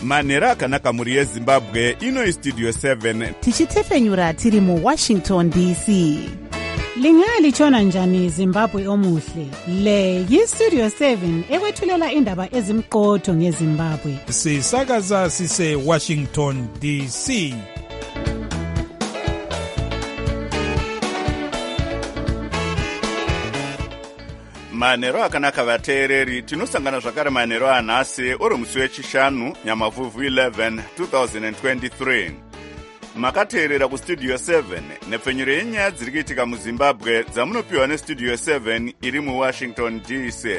manhero akanaka mhuri yezimbabwe. Ino Studio 7 tichitefenyura tiri muWashington DC. Lingalitshona njani Zimbabwe omuhle? Le yiStudio 7 ekwethulela indaba ezimqotho ngeZimbabwe. Sisakaza sise Washington DC. manhero akanaka vateereri, tinosangana zvakare manhero anhasi uri musi wechishanu Nyamavhuvhu 11 2023. Makateerera kuStudio 7 nepfenyuro yenyaya dziri kuitika muZimbabwe dzamunopiwa neStudio 7 iri muWashington DC.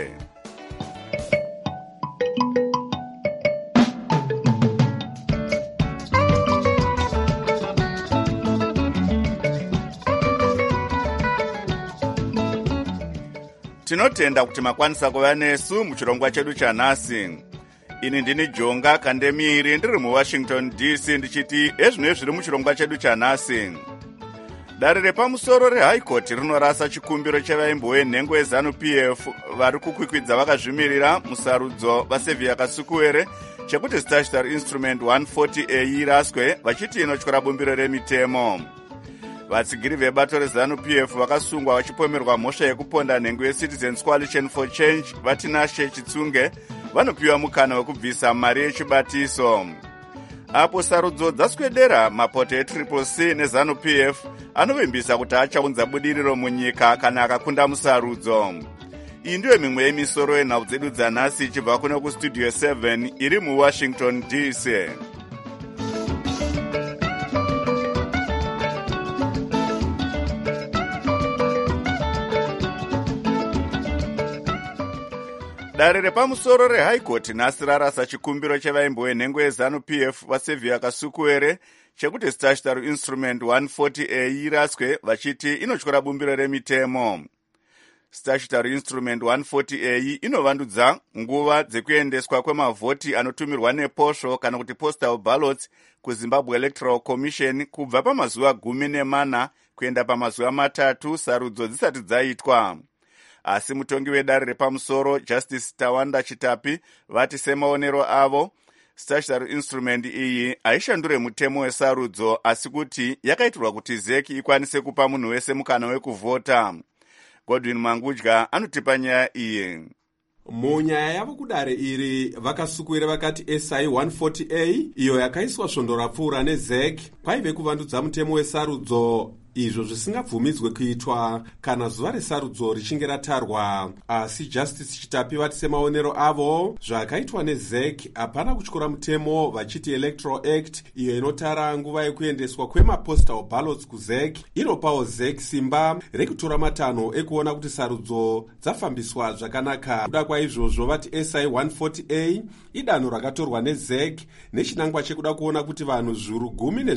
Tinotenda kuti makwanisa kuva nesu muchirongwa chedu chanhasi. Ini ndini Jonga Kandemiri ndiri muWashington DC ndichiti ezvino zviri muchirongwa chedu chanhasi. Dare repamusoro reHigh Court rinorasa chikumbiro chevaimbo venhengo yeZANU-PF vari kukwikwidza vakazvimirira musarudzo vaSevhia Kasukuwere chekuti Statutory Instrument 140A iraswe vachiti inotyora bumbiro remitemo. Vatsigiri vebato reZANU-PF vakasungwa vachipomerwa mhosva yekuponda nhengo yeCitizens Coalition for Change vatinashe Chitsunge vanopiwa mukana wekubvisa mari yechibatiso. Apo sarudzo dzaswedera, mapoto eCCC neZANU-PF anovimbisa kuti achaunza budiriro munyika kana akakunda musarudzo. Iyi ndiyo mimwe yemisoro yenhau dzedu dzanhasi ichibva kuno kuStudio 7 iri muWashington DC. Dare repamusoro reHigh Court nhasi rarasa chikumbiro chevaimbo venhengo yeZANU-PF vaSevhia Kasukuwere chekuti Statutory Instrument 140A iraswe vachiti inotyora bumbiro remitemo. Statutory Instrument 140A inovandudza nguva dzekuendeswa kwemavhoti anotumirwa neposho kana kuti postal ballots kuZimbabwe Electoral Commission kubva pamazuva 14 kuenda pamazuva 3 sarudzo dzisati dzaitwa. Asi mutongi wedare repamusoro Justice Tawanda Chitapi vati semaonero avo Statutory Instrument iyi haishandure mutemo wesarudzo asi kuti yakaitirwa kuti ZEC ikwanise kupa munhu wese mukana wekuvhota. Godwin Mangudya anotipa nyaya iyi. Munyaya yavo kudare iri vakasukuwere vakati SI 140A iyo yakaiswa svondo rapfuura neZEC kwaive kuvandudza mutemo wesarudzo, izvo zvisingabvumidzwe kuitwa kana zuva resarudzo richinge ratarwa. Asi Justice Chitapi vati semaonero avo zvakaitwa neZEC hapana kutyora mutemo, vachiti Electoral Act iyo inotara nguva yekuendeswa kwemapostal ballots kuZEC inopawo ZEC simba rekutora matanho ekuona kuti sarudzo dzafambiswa zvakanaka. Kuda kwaizvozvo vati SI 140A idanho rakatorwa neZEC nechinangwa chekuda kuona kuti vanhu zviuru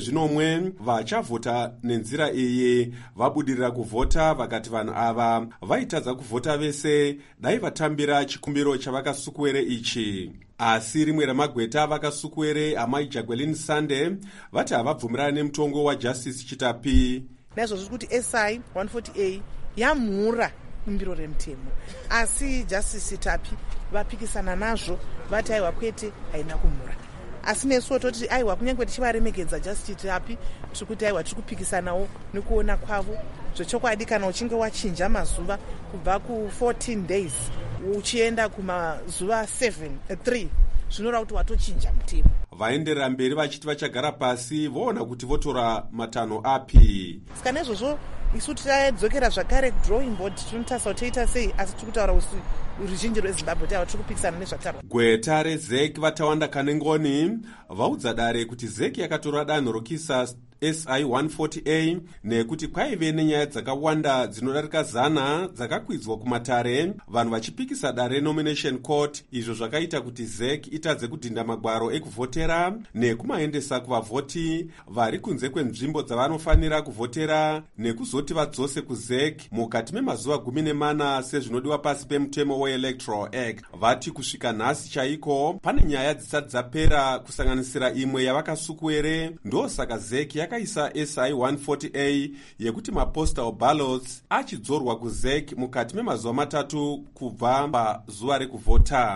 10 vachavhota nenzira iyi vabudirira kuvhota. Vakati vanhu ava vaitadza kuvhota vese dai vatambira chikumbiro chavakasukuwere ichi. Asi rimwe ramagweta vakasukuwere amai Jacqueline Sande vati havabvumirana nemutongo waJustice Chitapi. Naizvozvo kuti SI 140A yamhura bumbiro remutemo, asi Justice Chitapi vapikisana nazvo vati aiwa kwete haina kumhura. Asi nesuwo toti aiwa kunyange tichivaremekedza Justice Chitapi tiri kuti aiwa tiri kupikisanawo nekuona kwavo zvechokwadi kana uchinge wachinja mazuva kubva ku14 days uchienda kumazuva 3 zvinoreva kuti watochinja mutemo. Vaenderera mberi vachiti vachagara pasi voona kuti votora matanho api. Saka nezvozvo isu tadzokera zvakare drawing board tinotarisa toita sei, asi tiri kutaura kuti ruzhinji rweZimbabwe taiva tiri kupikisana nezvatarwa. Gweta reZEC vaTawanda Kanengoni vaudza dare kuti ZEC yakatora danho rokuisa SI 140A nekuti kwaive nenyaya dzakawanda dzinodarika 100 dzakakwidzwa kumatare, vanhu vachipikisa dare nomination court, izvo zvakaita kuti ZEC itadze kudhinda magwaro ekuvhotera nekumaendesa kuvavhoti vari kunze kwenzvimbo dzavanofanira kuvhotera nekuzoti vadzose kuZEC mukati memazuva 14 sezvinodiwa pasi pemutemo weElectoral Act. Vati kusvika nhasi chaiko pane nyaya dzisati dzapera kusanganisira imwe yavakasukuwere, ndosaka ZEC yakaisa SI 140A yekuti mapostal ballots achidzorwa kuZEC mukati memazuva 3 kubva pazuva rekuvhota.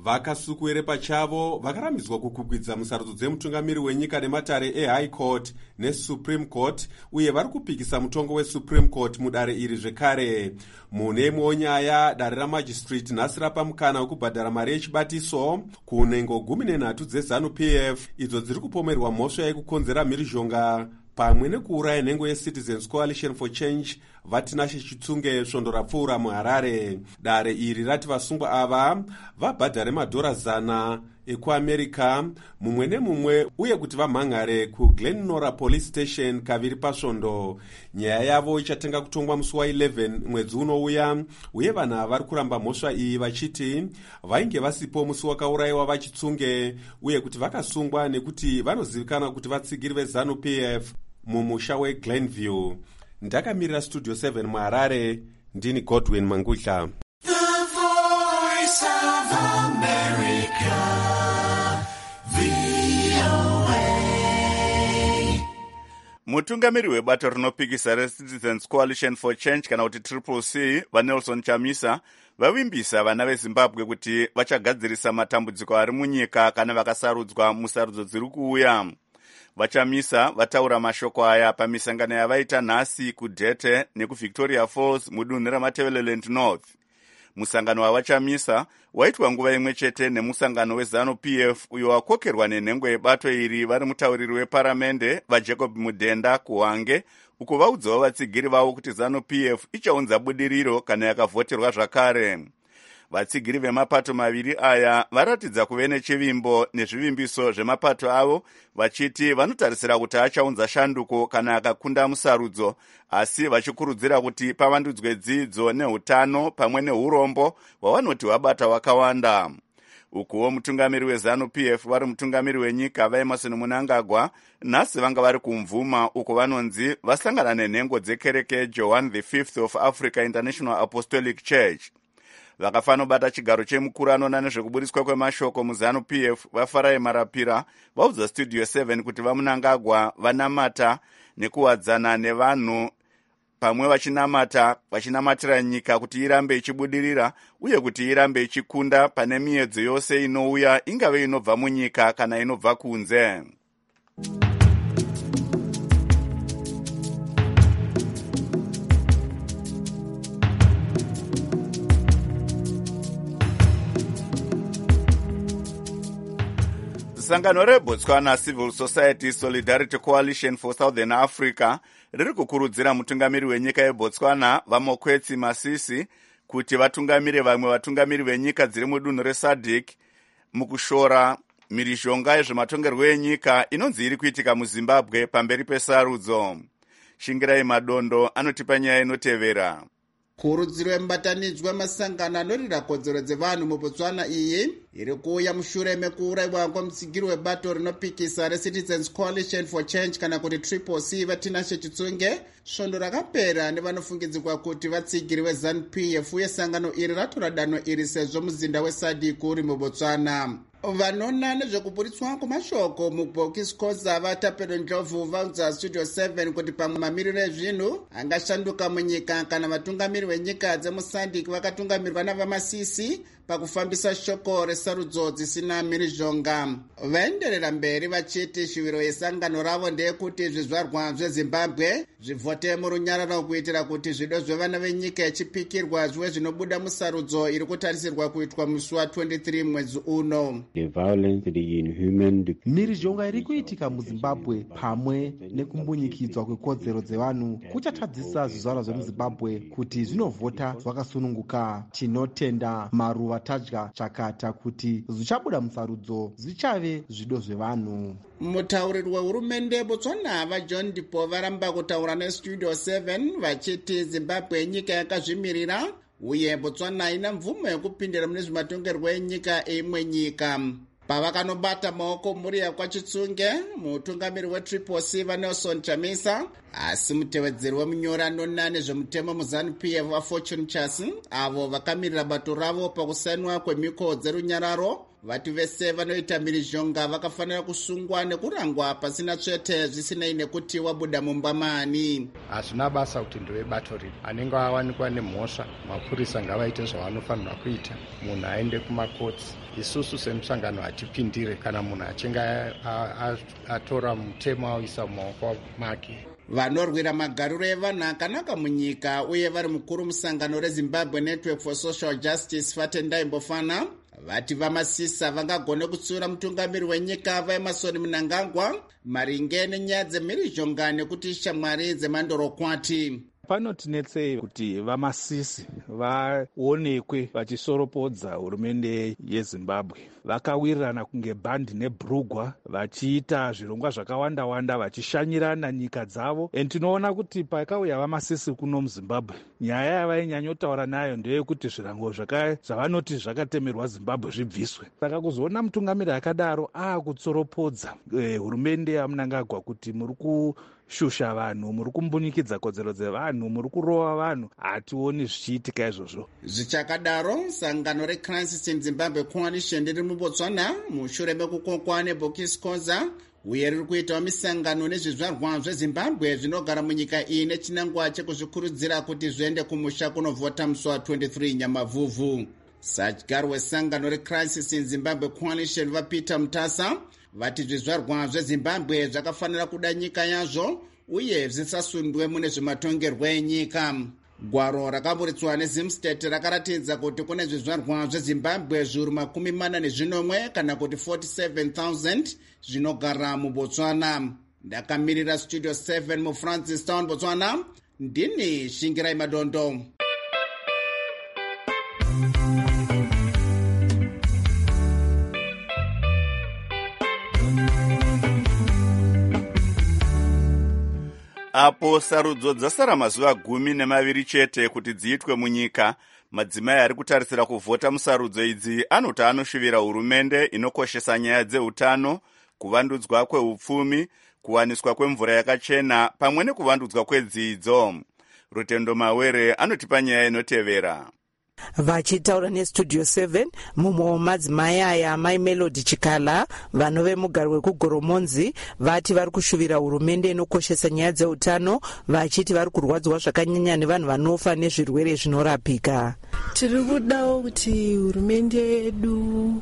vakasukuwere pachavo vakaramidzwa kukwikwidzwa musarudzo dzemutungamiri wenyika nematare ehigh court nesupreme court, uye vari kupikisa mutongo wesupreme court mudare iri zvekare. Mune imwewo nyaya, dare ramajistrate nhasi rapa mukana wekubhadhara mari yechibatiso kunhengo 13 dzeZANU-PF idzo dziri kupomerwa mhosva yekukonzera mhirizhonga pamwe nekuuraya nhengo yeCitizens Coalition for Change Vatinashe Chitsunge svondo rapfuura muHarare. Dare iri rati vasungwa ava vabhadhare madhora 100 ekuamerica mumwe nemumwe, uye kuti vamhangare kuGlenora Police Station kaviri pasvondo. Nyaya yavo ichatenga kutongwa musi wa11 mwedzi unouya, uye vanhu ava vari kuramba mhosva iyi vachiti vainge vasipo musi wakaurayiwa vaChitsunge, uye kuti vakasungwa nekuti vanozivikanwa kuti vatsigiri veZANU-PF mumusha weGlenview. Ndakamirira Studio 7 muHarare, ndini Godwin Mangudla. Mutungamiri webato rinopikisa reCitizens Coalition for Change kana kuti CCC vaNelson Chamisa vavimbisa vana veZimbabwe kuti vachagadzirisa matambudziko ari munyika kana vakasarudzwa musarudzo dziri kuuya. Vachamisa vataura mashoko aya pamisangano yavaita nhasi kuDhete nekuVictoria Falls mudunhu raMatabeleland North. Musangano wavachamisa waitwa nguva imwe chete nemusangano weZANU-PF uyo wakokerwa nenhengo yebato iri vari mutauriri weparamende vaJacob Mudenda kuHwange, uko vaudzawo vatsigiri vavo kuti ZANU-PF ichaunza budiriro kana yakavhoterwa zvakare. Vatsigiri vemapato maviri aya varatidza kuve nechivimbo nezvivimbiso zvemapato avo, vachiti vanotarisira kuti achaunza shanduko kana akakunda musarudzo, asi vachikurudzira kuti pavandudzwe dzidzo neutano pamwe neurombo hwavanoti hwabata wakawanda. Ukuwo mutungamiri weZANU-PF vari mutungamiri wenyika vaEmmerson Mnangagwa nhasi vanga vari kumvuma, uko vanonzi vasangana nenhengo dzekereke Joan V of Africa International Apostolic Church. Vakafanobata chigaro chemukuru anona nezvekubudiswa kwemashoko muZANU-PF vaFarai Marapira vaudza Studio 7 kuti vaMnangagwa vanamata nekuwadzana nevanhu pamwe vachinamatira nyika kuti irambe ichibudirira uye kuti irambe ichikunda pane miedzo yose inouya, ingave inobva munyika kana inobva kunze. Sangano reBotswana Civil Society Solidarity Coalition for Southern Africa riri kukurudzira mutungamiri wenyika yeBotswana vaMokwetsi Masisi kuti vatungamire vamwe vatungamiri venyika dziri mudunhu reSADC mukushora mhirizhonga yezvematongerwo enyika inonzi iri kuitika muZimbabwe pamberi pesarudzo. Shingirai Madondo anotipa nyaya inotevera. Kurudziro yembatanidzwa masangano anorira kodzero dzevanhu muBotswana iyi iri kuuya mushure mekuurayiwa kwamutsigiri webato rinopikisa reCitizens Coalition for Change kana kuti CCC Vatinashe Chitsunge svondo rakapera nevanofungidzirwa kuti vatsigiri weZANU-PF, uye sangano iri ratora danho iri sezvo muzinda weSADC uri muBotswana. Vanona nezvekuburitswa kwamashoko mubhokisi koza vaTapelo Ndlovu vaudza Studio 7 kuti pamwe mamiriro ezvinhu angashanduka munyika kana vatungamiri venyika dzemuSADC vakatungamirirwa navaMasisi pakufambisa shoko resarudzo dzisina mhirizhonga. Vaenderera mberi vachiti shuviro yesangano ravo ndeyekuti zvizvarwa zveZimbabwe zvivhote murunyararo kuitira kuti zvido zvevana venyika yechipikirwa zviwe zvinobuda musarudzo iri kutarisirwa kuitwa musi wa23 mwedzi uno. Mhirizhonga iri kuitika muZimbabwe pamwe nekumbunyikidzwa kwekodzero dzevanhu kuchatadzisa zvizvarwa zvemuZimbabwe kuti zvinovhota zvakasununguka. Tinotenda maruva tadya chakata kuti zvichabuda musarudzo zvichave zvido zvevanhu. Mutauriri wehurumende Botswana vaJohn Dipo varamba kutaura neStudio 7 vachiti Zimbabwe nyika yakazvimirira uye Botswana ina mvumo yekupindira mune zvematongerwo enyika eimwe nyika. Pavakanobata maoko muri yakwachitsunge mutungamiri weCCC vaNelson Chamisa, asi mutevedzeri wemunyori anona nezvemutemo muZANU-PF vaFortune Chasi avo vakamirira bato ravo pakusainwa kwemhiko dzerunyararo vati vese vanoita mhirizhonga vakafanira kusungwa nekurangwa pasina tsvete zvisinei nekuti wabuda mumba mani. Hazvina basa kuti ndevebato ripi. Anenge awanikwa nemhosva, mapurisa ngavaite zvavanofanira kuita, munhu aende kumakoti. Isusu semusangano hatipindire kana munhu achinge atora mutemo auisa mumaoko make. Vanorwira magariro evanhu akanaka munyika uye vari mukuru musangano reZimbabwe Network for Social Justice Fatendai Mbofana vati vamasisa vangagone kutsiura mutungamiri wenyika vaEmmerson Mnangagwa maringe nenyaya dzemhirizhonga nekuti shamwari dzemandorokwati. Panotinetsei kuti vamasisi vaonekwe vachisoropodza hurumende yeZimbabwe. Vakawirirana kunge bhandi nebhurugwa vachiita zvirongwa zvakawanda-wanda vachishanyirana nyika dzavo. Tinoona kuti pakauya vamasisi kuno muZimbabwe, nyaya yavainyanyotaura nayo ndeyekuti zvirango zvavanoti zvakatemerwa Zimbabwe zvibviswe. Saka kuzoona mutungamiri akadaro akutsoropodza hurumende yaMnangagwa kuti muri kushusha vanhu, muri kumbunyikidza kodzero dzevanhu, muri kurova vanhu, hationi zvichiitika izvozvo. Zvichakadaro, sangano reCrisis in Zimbabwe Coalition riri muBotswana mushure mekukokwa neBokisi Koza uye riri kuitawo misangano nezvizvarwa zveZimbabwe zvinogara munyika iyi nechinangwa chekuzvikurudzira kuti zviende kumusha kunovhota musi wa23 Nyamavhuvhu. Sadyari wesangano reCrisis in Zimbabwe Coalition vaPeter Mutasa vati zvizvarwa zveZimbabwe zvakafanira kuda nyika yazvo uye zvisasundwe mune zvematongerwo enyika. Gwaro rakaburitswa neZimstate rakaratidza kuti kune zvizvarwa zveZimbabwe zviuru 40 kana kuti 47,000 zvinogara muBotswana. Ndakamirira Studio 7 muFrancistown, Botswana, ndini Shingirai Madondo. Apo sarudzo dzasara mazuva 12 chete kuti dziitwe munyika, madzimai ari kutarisira kuvhota musarudzo idzi anoti anoshuvira hurumende inokoshesa nyaya dzeutano, kuvandudzwa kweupfumi, kuwaniswa kwemvura yakachena pamwe nekuvandudzwa kwedzidzo. Rutendo Mawere anotipa nyaya inotevera. Vachitaura neStudio 7 mumwe wemadzimai aya Mai Melody Chikala vanove mugari wekugoromonzi vati vari kushuvira hurumende inokoshesa nyaya dzeutano vachiti vari kurwadzwa zvakanyanya nevanhu vanofa nezvirwere zvinorapika. Tiri kudawo kuti hurumende yedu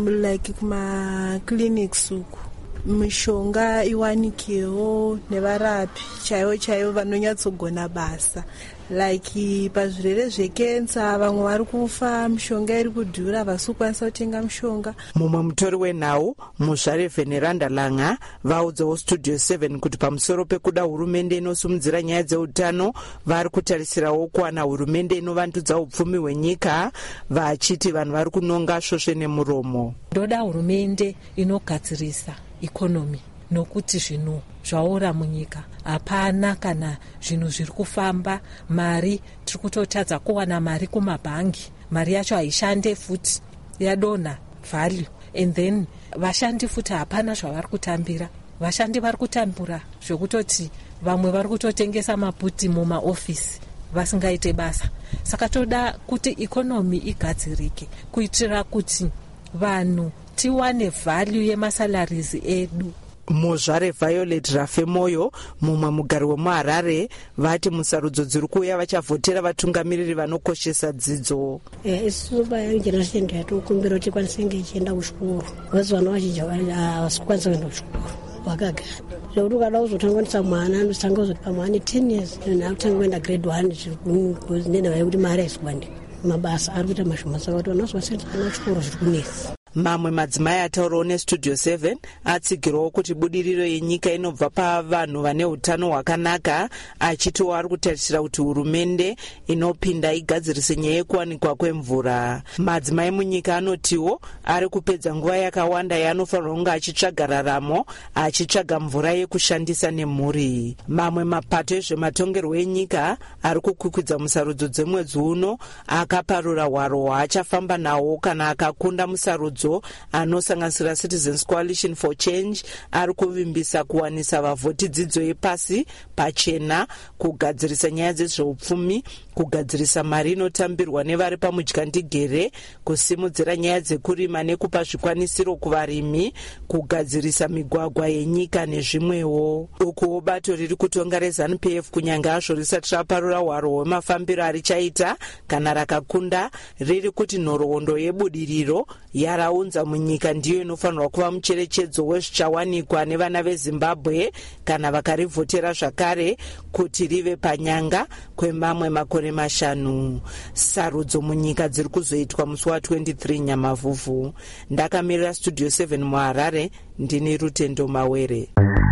kuma-clinics uku mishonga iwanikewo nevarapi chaivo vanonyatsogona basa. Like pazvirwere zvekensa vamwe vari kufa, mishonga iri kudhura, vasi kukwanisa kutenga mishonga. Mumwe mutori wenhau muzvare Veneranda Langa vaudzawo Studio 7 kuti pamusoro pekuda hurumende inosimudzira nyaya dzeutano vari kutarisirawo kuwana hurumende inovandudza upfumi hwenyika, vachiti vanhu vari kunonga svosve nemuromo. Ndoda hurumende inogadzirisa ikonomi nokuti zvinhu zvaora munyika, hapana kana zvinhu zviri kufamba. Mari tiri kutotadza kuwana mari kumabhangi, mari yacho haishande futi, yadonha value, and then vashandi futi hapana zvavari kutambira. Vashandi vari kutambura zvekutoti vamwe vari kutotengesa maputi mumaofisi vasingaite basa. Saka toda kuti ikonomi igadzirike kuitira kuti vanhu tiwane value yemasalaries edu. Muzvare Violet Rafemoyo mumwe mugari wemuHarare vati musarudzo dziri kuuya vachavhotera vatungamiriri vanokoshesa dzidzo. Isusu generation yatikumbira kuti ikwanise kunge ichienda kuchikoro, vasi vana vazhinji havasi kukwanisa kuenda kuchikoro vakagara. Zvekuti ukada kuzotanganisa mwana anotanga kuzoti pamwana 10 years akutanga kuenda grade 1 nenda yekuti mari haisi kuwanika, mabasa ari kuita mashoma, saka kuti vana vazovasenza vana kuchikoro zviri kunesa. Mamwe madzimai ataurawo neStudio 7 atsigirawo kuti budiriro yenyika inobva pavanhu vane utano hwakanaka, achitiwo ari kutarisira kuti hurumende inopinda igadzirise nyaya yekuwanikwa kwemvura. Madzimai munyika anotiwo ari kupedza nguva yakawanda yaanofanirwa kunge achitsvaga raramo, achitsvaga mvura yekushandisa nemhuri. Mamwe mapato ezvematongerwo enyika ari kukwikwidza musarudzo dzemwedzi uno akaparura hwaro hwaachafamba nawo kana akakunda musarudzo dzidzo anosanganisira Citizens Coalition for Change ari kuvimbisa kuwanisa vavhoti dzidzo yepasi pachena, kugadzirisa nyaya dzezveupfumi, kugadzirisa mari inotambirwa nevari pamudyandigere, kusimudzira nyaya dzekurima nekupa zvikwanisiro kuvarimi, kugadzirisa migwagwa yenyika nezvimwewo. Ukuwo bato riri kutonga reZANU-PF kunyange hazvo risati raparura hwaro hwemafambiro arichaita kana rakakunda, riri kuti nhoroondo yebudiriro yaraunza munyika ndiyo inofanirwa kuva mucherechedzo wezvichawanikwa nevana veZimbabwe kana vakarivhotera zvakare kuti rive panyanga kwemamwe makore 5. Sarudzo munyika dziri kuzoitwa musi wa23 Nyamavhuvhu. Ndakamirira Studio 7 muHarare, ndini Rutendo Mawere.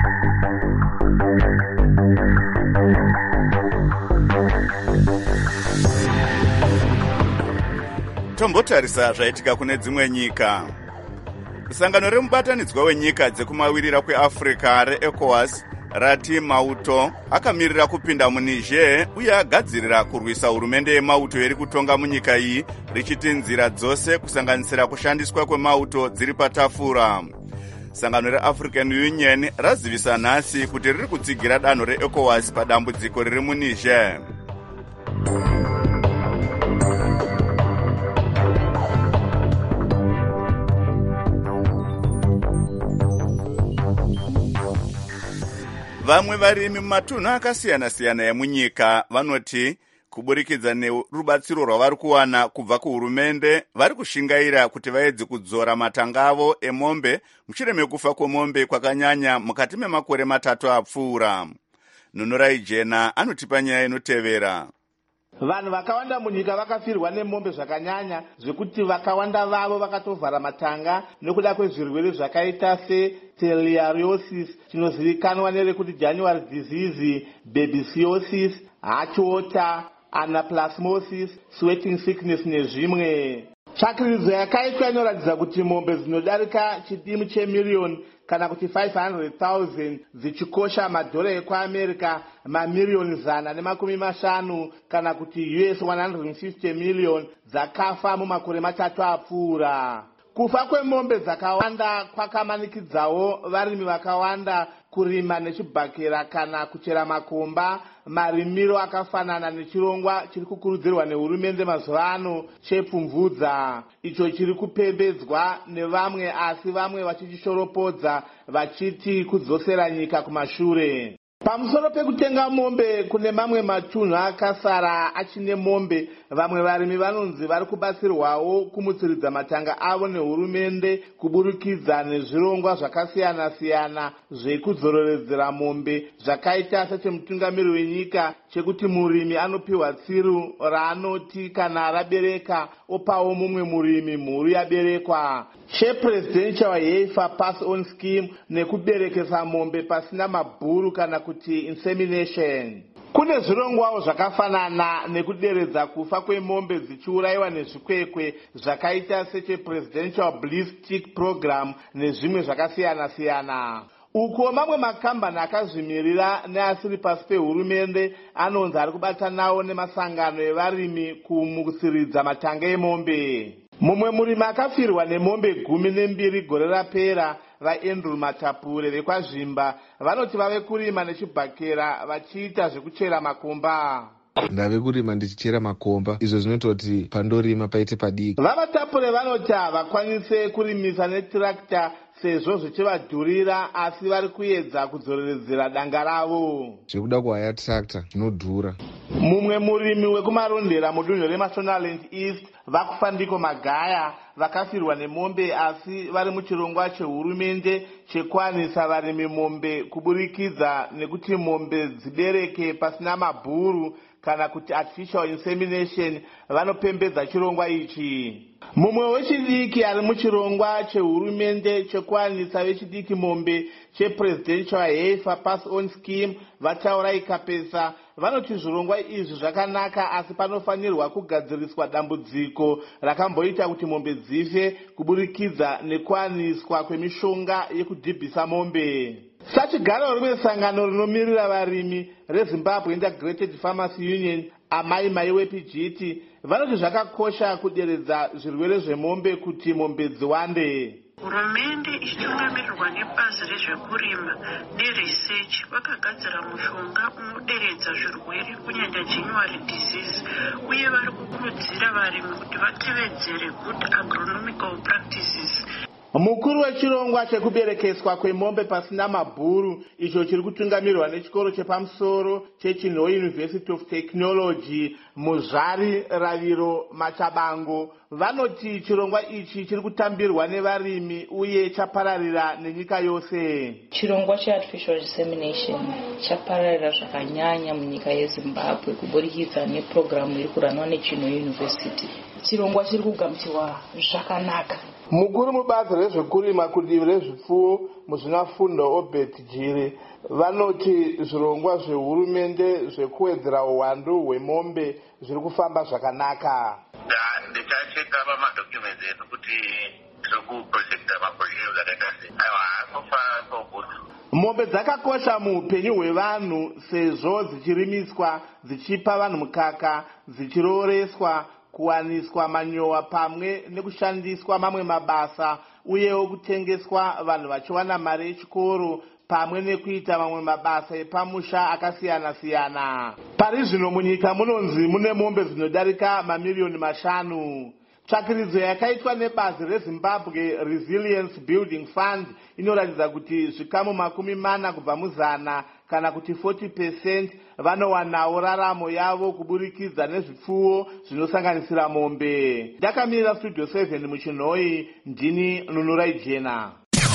Tombotarisa zvaitika kune dzimwe nyika. Sangano remubatanidzwa wenyika dzekumawirira kweAfrica reECOWAS rati Mauto akamirira kupinda muNiger uye agadzirira kurwisa hurumende yeMauto iri kutonga munyika iyi, richiti nzira dzose kusanganisira kushandiswa kwemauto dziri patafura. Sangano reAfrican Union razivisa nhasi kuti riri kutsigira danho reECOWAS padambudziko riri muNiger. Vamwe varimi mumatunhu akasiyana-siyana emunyika vanoti kuburikidza nerubatsiro rwavari kuwana kubva kuhurumende, vari kushingaira kuti vaedze kudzora matanga avo emombe mushure mekufa kwemombe kwakanyanya mukati memakore 3 apfuura. Nunurai Jena anotipa nyaya inotevera. Vanhu vakawanda munyika vakafirwa nemombe zvakanyanya zvekuti vakawanda vavo vakatovhara matanga nekuda kwezvirwere zvakaita seteliosis, chinozivikanwa nerekuti January disease, babesiosis, hatchwater, anaplasmosis, sweating sickness nezvimwe. Tsvakiridzo yakaitwa inoratidza kuti mombe dzinodarika chidimu chemiriyoni kana kuti 500,000 dzichikosha madhora ekuAmerica mamiliyoni 150 kana kuti US 150 million dzakafa mumakore 3 apfuura. Kufa kwemombe dzakawanda kwakamanikidzawo varimi vakawanda kurima nechibhakera kana kuchera makomba, marimiro akafanana nechirongwa chiri kukurudzirwa nehurumende mazuva ano chepfumvudza, icho chiri kupembedzwa nevamwe asi vamwe vachichishoropodza vachiti kudzosera nyika kumashure. Pamusoro pekutenga mombe kune mamwe matunhu akasara achine mombe, vamwe varimi vanonzi vari kubatsirwawo kumutsiridza matanga avo nehurumende kuburikidza nezvirongwa zvakasiyana-siyana zvekudzororedzera mombe zvakaita sechemutungamiri wenyika chekuti murimi anopiwa tsiru raanoti kana rabereka opawo mumwe murimi mhuru yaberekwa, chepresidential heifer pass on scheme nekuberekesa mombe pasina mabhuru kana kuti insemination. Kune zvirongwawo zvakafanana nekuderedza kufa kwemombe dzichiurayiwa nezvikwekwe zvakaita sechepresidential ballistic program nezvimwe zvakasiyana-siyana. Uko mamwe makambani akazvimirira neasiri pasi pehurumende anonzi ari kubatanawo nemasangano evarimi kumutsiridza matanga emombe. Mumwe murimi akafirwa nemombe 12 gore rapera, vaAndrew Matapure vekwazvimba vanoti vave kurima nechibhakera vachiita zvekuchera makomba. Ndave kurima ndichichera makomba, izvo zvinoita kuti pandorima paite padiki. VaMatapure vanoti havakwanise kurimisa netirakta sezvo zvichivadhurira, asi vari kuedza kudzoreredzera danga ravo. Zvekuda kuhaya tirakta zvinodhura. Mumwe murimi wekumarondera mudunhu reMashonaland East, Vakufandiko Magaya, vakafirwa nemombe asi vari muchirongwa chehurumende chekuwanisa varimi mombe kuburikidza nekuti mombe dzibereke pasina mabhuru kana kuti artificial insemination. Vanopembedza chirongwa ichi. Mumwe wechidiki ari muchirongwa chehurumende chekuwanisa vechidiki mombe chepresidential heifer pass on scheme, vataura ikapesa, vanoti zvirongwa izvi zvakanaka asi panofanirwa kugadziriswa dambudziko rakamboita kuti mombe dzife kuburikidza nekuwaniswa kwemishonga yekudhibhisa mombe. sachigaro rimwe sangano rinomirira varimi rezimbabwe Integrated Farmers Union, amai mai wepijiti vanoti zvakakosha kuderedza zvirwere zvemombe kuti mombe dziwande. Hurumende ichitungamirirwa nebazi rezvekurima neresearch vakagadzira mushonga unoderedza zvirwere kunyanya January disease, uye vari kukurudzira varimi kuti vatevedzere good agronomical practices. Mukuru wechirongwa chekuberekeswa kwemombe pasina mabhuru icho chiri kutungamirwa nechikoro chepamusoro cheChinhoe University of Technology Muzvari Raviro Machabango vanoti chirongwa ichi chiri kutambirwa nevarimi uye chapararira nenyika yose. Chirongwa cheartificial insemination chapararira zvakanyanya munyika yeZimbabwe kuburikidza nepurogiramu iri kuranwa neChinhoe University. Chirongwa chiri kugamuchirwa zvakanaka. Mukuru mubazi rezvekurima kudivi rezvipfuwo muzvinafundo Obert Jiri vanoti zvirongwa zvehurumende zvekuwedzera uwandu hwemombe zviri kufamba zvakanaka. Ndichacheka pamadhokumenti edu kuti tiri kuprojekta mapurojekti zvakaita sei. Aiwa, sofa so good. Mombe dzakakosha muupenyu hwevanhu sezvo dzichirimiswa, dzichipa vanhu mukaka, dzichiroreswa, kuwaniswa manyowa pamwe nekushandiswa mamwe mabasa, uyewo kutengeswa vanhu vachiwana mari yechikoro pamwe nekuita mamwe mabasa epamusha akasiyana-siyana. Pari zvino munyika munonzi mune mombe dzinodarika mamiliyoni 5. Tsvakiridzo yakaitwa nebazi reZimbabwe Resilience Building Fund inoratidza kuti zvikamu 40 kubva muzana kana kuti 40% vanowanawo raramo yavo kuburikidza nezvipfuwo zvinosanganisira mombe. Ndakamirira Studio 7 muChinhoe, ndini Nunurai Jena.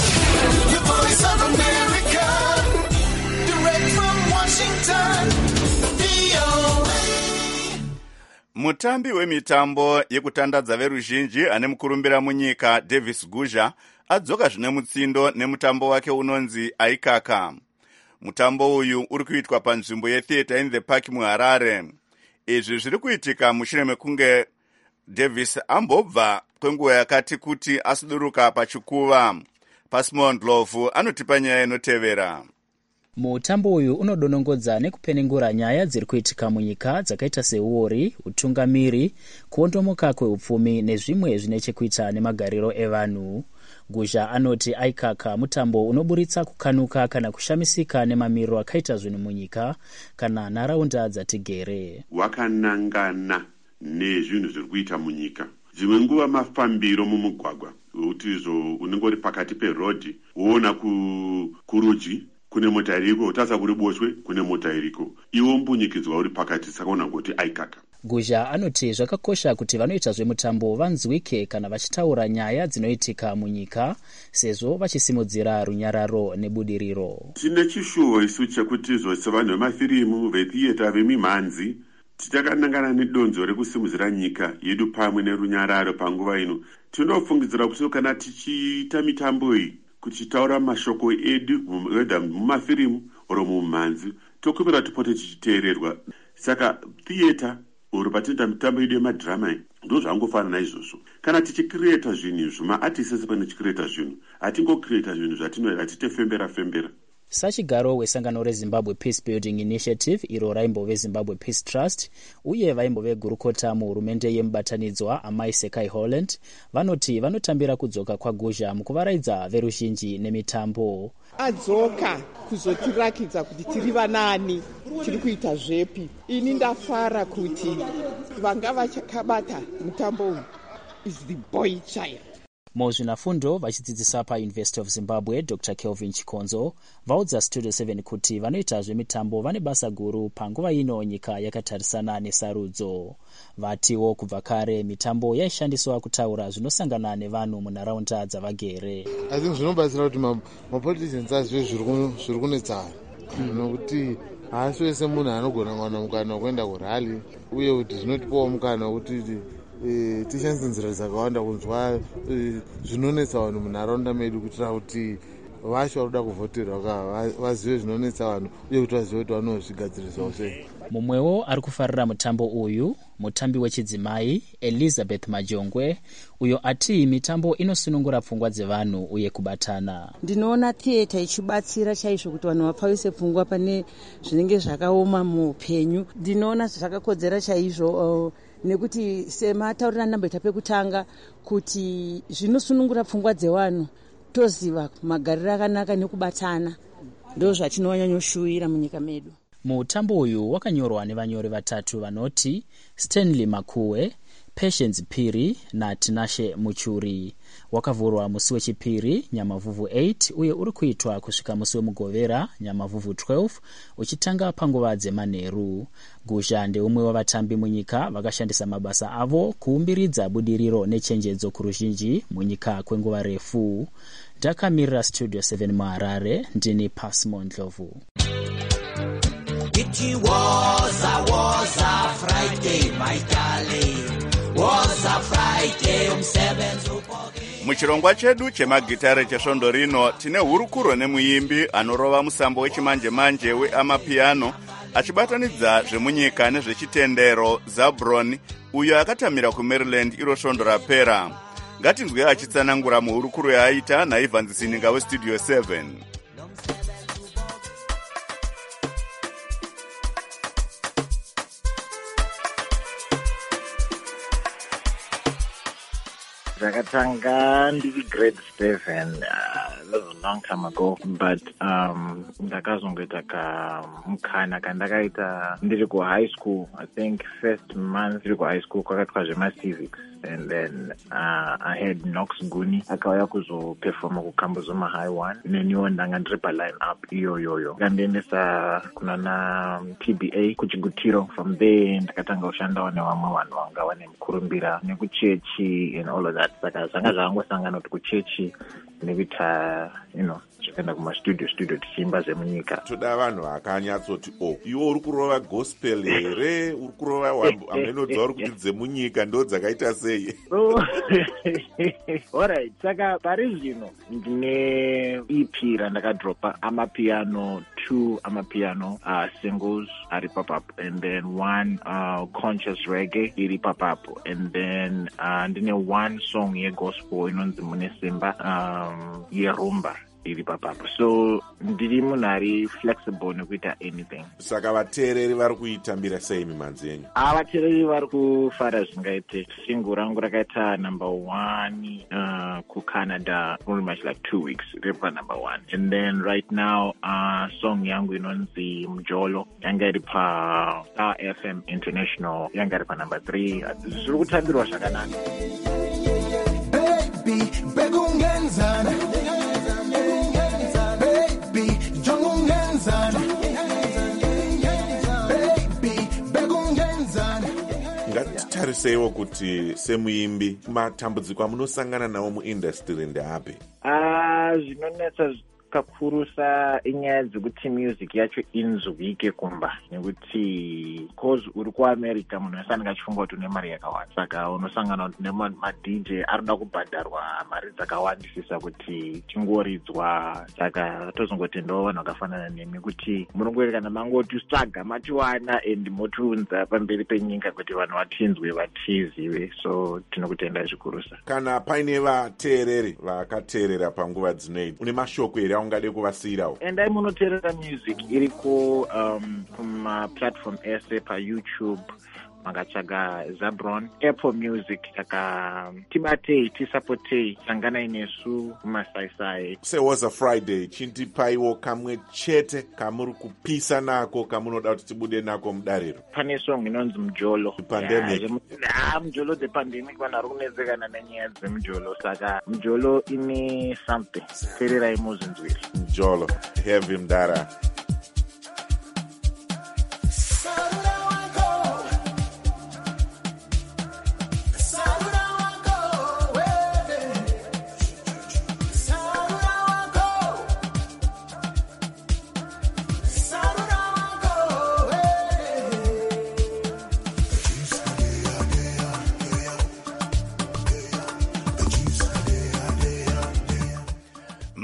Mutambi wemitambo yekutandadza veruzhinji ane mukurumbira munyika Davis Guzha adzoka zvine mutsindo nemutambo wake unonzi Aikaka. Mutambo uyu uri kuitwa panzvimbo yeTheatre in the Park muHarare. Izvi zviri kuitika mushure mekunge Davis ambobva kwenguva yakati kuti asuduruka pachikuva. Pasmond Love anotipa nyaya inotevera. Mutambo uyu unodonongodza nekupenengura nyaya dziri kuitika munyika dzakaita seuori, utungamiri, kuondomoka kweupfumi nezvimwe zvine chekuita nemagariro evanhu. Guzha anoti Aikaka mutambo unoburitsa kukanuka kana kushamisika nemamiriro akaita zvinhu munyika kana nharaunda dzatigere. Wakanangana nezvinhu zviri kuita munyika. Dzimwe nguva mafambiro mumugwagwa kuti izvo unenge uri pakati perodhi woona kurudyi kune mota iriko, utasa kuri boshwe kune mota iriko, iwo mbunyikidzwa uri pakati, saka unangoti Aikaka. Guzha anoti zvakakosha kuti vanoita zvemutambo vanzwike kana vachitaura nyaya dzinoitika munyika, sezvo vachisimudzira runyararo nebudiriro. Tine chishuvo isu chekuti zvose vanhu vemafirimu, vetheatre, vemimhanzi titakanangana nedonzo rekusimudzira nyika yedu pamwe nerunyararo panguva ino. Tinofungidzira kuti kana tichiita mitambo iyi kuchitaura mashoko edu wedha mumafirimu oro mumhanzi tokuvira tipote tichiteererwa. Saka theatre oro patinoita mitambo yedu yemadhirama ndo zvangofanana izvozvo. Kana tichikireta zvinhu izvo, maartists pane chikireta zvinhu, hatingokireta zvinhu zvatitefembera. Sachigaro wesangano reZimbabwe Peace Building Initiative iro raimbove Zimbabwe Peace Trust uye vaimbove gurukota muhurumende yemubatanidzwa amai Sekai Holland vanoti vanotambira kudzoka kwaGuzha mukuvaraidza veruzhinji nemitambo. Adzoka kuzotirakidza kuti tiri vanani, tiri kuita zvepi. Ini ndafara kuti vanga vachakabata mutambo uyu is the boy child. Muzvinafundo vachidzidzisa paUniversity of Zimbabwe Dr. Kelvin Chikonzo vaudza Studio 7 kuti vanoita zvemitambo vane basa guru panguva ino nyika yakatarisana nesarudzo. Vatiwo kubva kare mitambo yaishandiswa kutaura zvinosangana nevanhu munharaunda dzavagere. I think zvinobatsira kuti mapoliticians azve zviri kunetsa nokuti haasi wese munhu anogona kuwana mukana wekuenda kurali, uye kuti zvinotipawo mukana wekuti tishandise nzira dzakawanda kunzwa zvinonetsa vanhu munharaunda medu kuitira kuti vacho vari kuda kuvhoterwa vazive zvinonetsa vanhu uye kuti vazive kuti vanozvigadzirisawo sei. mumwewo ari kufarira mutambo uyu mutambi wechidzimai Elizabeth Majongwe, uyo ati mitambo inosunungura pfungwa dzevanhu uye kubatana. Ndinoona theatre ichibatsira chaizvo kuti vanhu vapfawise pfungwa pane zvinenge zvakaoma muupenyu. Ndinoona zvakakodzera chaizvo nekuti semataurira andamboita pekutanga kuti zvinosunungura pfungwa dzevanhu toziva magariro akanaka nekubatana ndo zvatinonyanyoshuwira munyika medu. Mutambo uyu wakanyorwa nevanyori vatatu vanoti Stanley Makuwe, Patience Piri naTinashe Muchuri. Wakavhurwa musi wechipiri Nyamavhuvhu 8 uye uri kuitwa kusvika musi wemugovera Nyamavhuvhu 12 uchitanga panguva dzemanheru. Gusha ndeumwe wavatambi munyika vakashandisa mabasa avo kuumbiridza budiriro nechenjedzo kuruzhinji munyika kwenguva refu. Ndakamirira Studio 7 muHarare, ndini Pasmo Ndlovu. It was a Friday, my darling. Was a Friday, muchirongwa chedu chemagitare chesvondo rino tine hurukuro nemuimbi anorova musambo wechimanje-manje weamapiano achibatanidza zvemunyika nezvechitendero Zabron, uyo akatamira kuMaryland iro svondo rapera. Ngatinzwe achitsanangura muhurukuro yaaita naIvan Zininga weStudio 7. Ndakatanga ndiri grade 7 that was a long time ago, but ndakazongoita kamukana kandakaita ndiri kuhigh school. I think first month ndiri kuhigh school kwakatwa zvemacivics, and then I had Knox Guni akauya kuzoperforma kuKambozoma High 1 neniwo ndanga ndiri paline up iyoyoyo. Kandiendesa kunana TBA kuChigutiro. From there ndakatanga kushandawo nevamwe vanhu vanga vane mukurumbira nekuchechi and all of that. Saka zvanga zvangosangana kuti kuchechi nekuita zvakaenda kumastudio tichiimba zvemunyika. Toda vanhu vakanyatsoti iwo uri kurova gospel here, uri kurova amenodzwa uri kuti dzemunyika ndo dzakaita sei? Alright, saka pari zvino ndine EP randakadropa amapiano 2 amapiano singles ari papapo, and then 1 conscious reggae iri papapo, and then ndine 1 song yegospel inonzi Mune Simba yerumba iri papapo. So ndiri munhu ari flexible nekuita anything. Saka vateereri vari kuitambira sei mimanzi yenyu? Vateereri vari kufara zvingaite. Single rangu rakaita number 1 kuCanada pretty much like 2 weeks riri number 1, and then right now song yangu inonzi Mjolo yanga iri Star FM International yanga iri number 3. Zviri kutambirwa zvakanaka. Baby, begungenzana. Ngatitariseiwo kuti semuimbi matambudziko amunosangana nawo muindustry ndeapi? Zvinonetsa kakurusa inyaya dzekuti music yacho inzwike kumba, nekuti cause uri kuAmerica munhu wese anenge achifunga kuti une mari yakawanda, saka unosangana kuti nemadj arikuda kubhadharwa mari dzakawandisisa kuti tingoridzwa. Saka tozongotendawo vanhu vakafanana nemi kuti munongori kana mangoti tsvaga matiwana and motiunza pamberi penyika kuti vanhu vatinzwe vatizive. So tinokutendai zvikurusa. Kana paine vateereri vakateerera panguva dzinoidzi, une mashoko here ungade kuvasiyirawo? Endai munoteerera music iri kumaplatform ese paYouTube makatsvaga Zabron, Apple Music. Saka tibatei, tisapotei, sanganai nesu kumasaisai. Say was a Friday, chindipaiwo kamwe chete kamuri kupisa nako kamunoda kuti tibude nako mudariro. Pane song inonzi Mjolo. Pandemic. Mjolo the pandemic vanhu vari kunetseka nenyaya dzemujolo, saka Mjolo ine something. Teererai muzinzwiri. Mjolo, heavy mdara.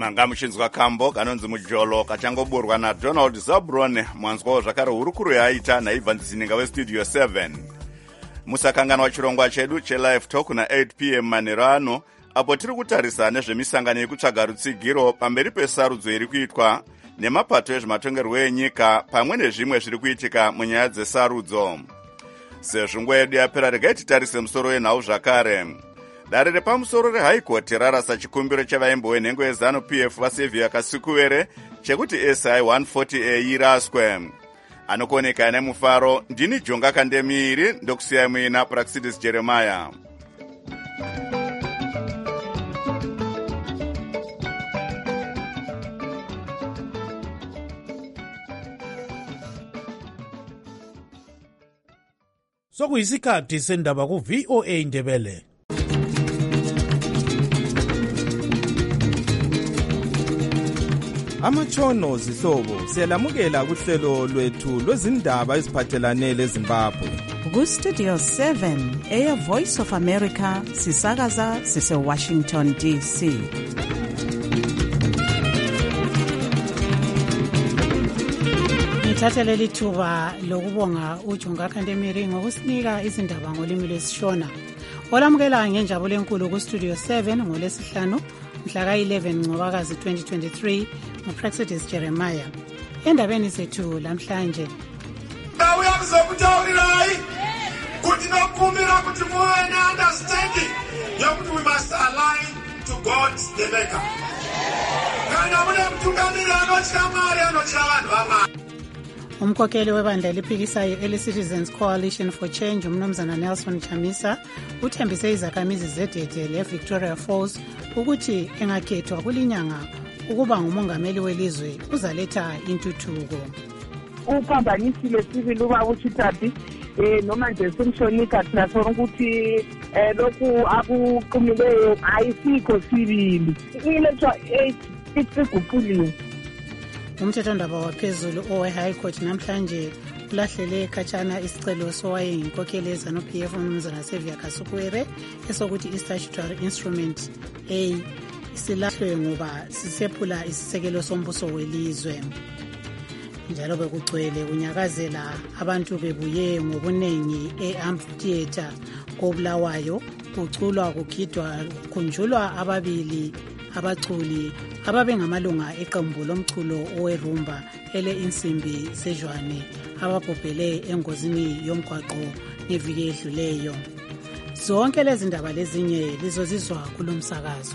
manga mushinzwa kambo kanonzi mujolo kachangoburwa naDonald Zabron. Mwanzwawo zvakare hurukuru yaita naibva Nzininga westudio 7. Musakangana wachirongwa chedu chelive talk na 8 p.m. manheru ano, apo tiri kutarisa nezvemisangano yekutsvaga rutsigiro pamberi pesarudzo iri kuitwa nemapato ezvematongerwo enyika pamwe nezvimwe zviri kuitika munyaya dzesarudzo. Sezvo nguva yedu yapera, regai titarise musoro wenhau zvakare. Dare repamusoro reHigh Court rarasa chikumbiro chevaimbo wenhengo yeZanu PF vaSaviour Kasukuwere chekuti SI 140A iraswe. Anokoneka nemufaro, ndini Jonga Kandemiri, ndokusiyai muina Praxidis Jeremiah. Sokuyisikhathi sendaba ku VOA Ndebele. Amatshono zihlobo siyalamukela kuhlelo lwethu lwezindaba eziphathelane leZimbabwe. Ku Studio 7 Air Voice of America sisakaza sise Washington DC. Ngithatha leli thuba lokubonga uJonga Kandemiri ngokusinika izindaba ngolimi lwesiShona. Olamukela ngenjabulo enkulu ku Studio 7 ngolesihlanu mhla ka-11 Ncwabakazi 2023 nguPraxidis Jeremiah. Endabeni zethu lamhlanje. Uyakuzokutawulirayi kuti nokumira kuti muwe ne-understanding yokuti we must align to God the Maker. Kana mune mtungamiri anotya Mwari anotya vanhu vamwari. Umkhokheli webandla eliphikisayo ele-Citizens Coalition for Change umnumzana Nelson Chamisa uthembise izakhamizi zedede le-Victoria Falls ukuthi engakhethwa kulinyanga ukuba ngumongameli welizwe uzaletha intuthuko. Uphambanisile sibili uba uChitabi noma nje simshonika thina sona ukuthi lokhu akuqumileyo ayisikho sibili ilethwa iguquliwe. Umthethondaba waphezulu owe-High Court namhlanje ulahlele khatshana isicelo sowayeyinkokheli yeZanu PF umnumzana Saviour Kasukuwere esokuthi i-statutory instrument A silahlwe ngoba sisephula isisekelo sombuso welizwe. Njalo bekugcwele kunyakazela abantu bebuye ngobuningi e-amphitheater koBulawayo kuculwa kugidwa kukhunjulwa ababili abaculi ababengamalunga eqembu lomculo owerumba ele-insimbi sejwane ababhubhele engozini yomgwaqo ngeviki edluleyo. Zonke lezi ndaba lezinye lizozizwa kulo msakazo.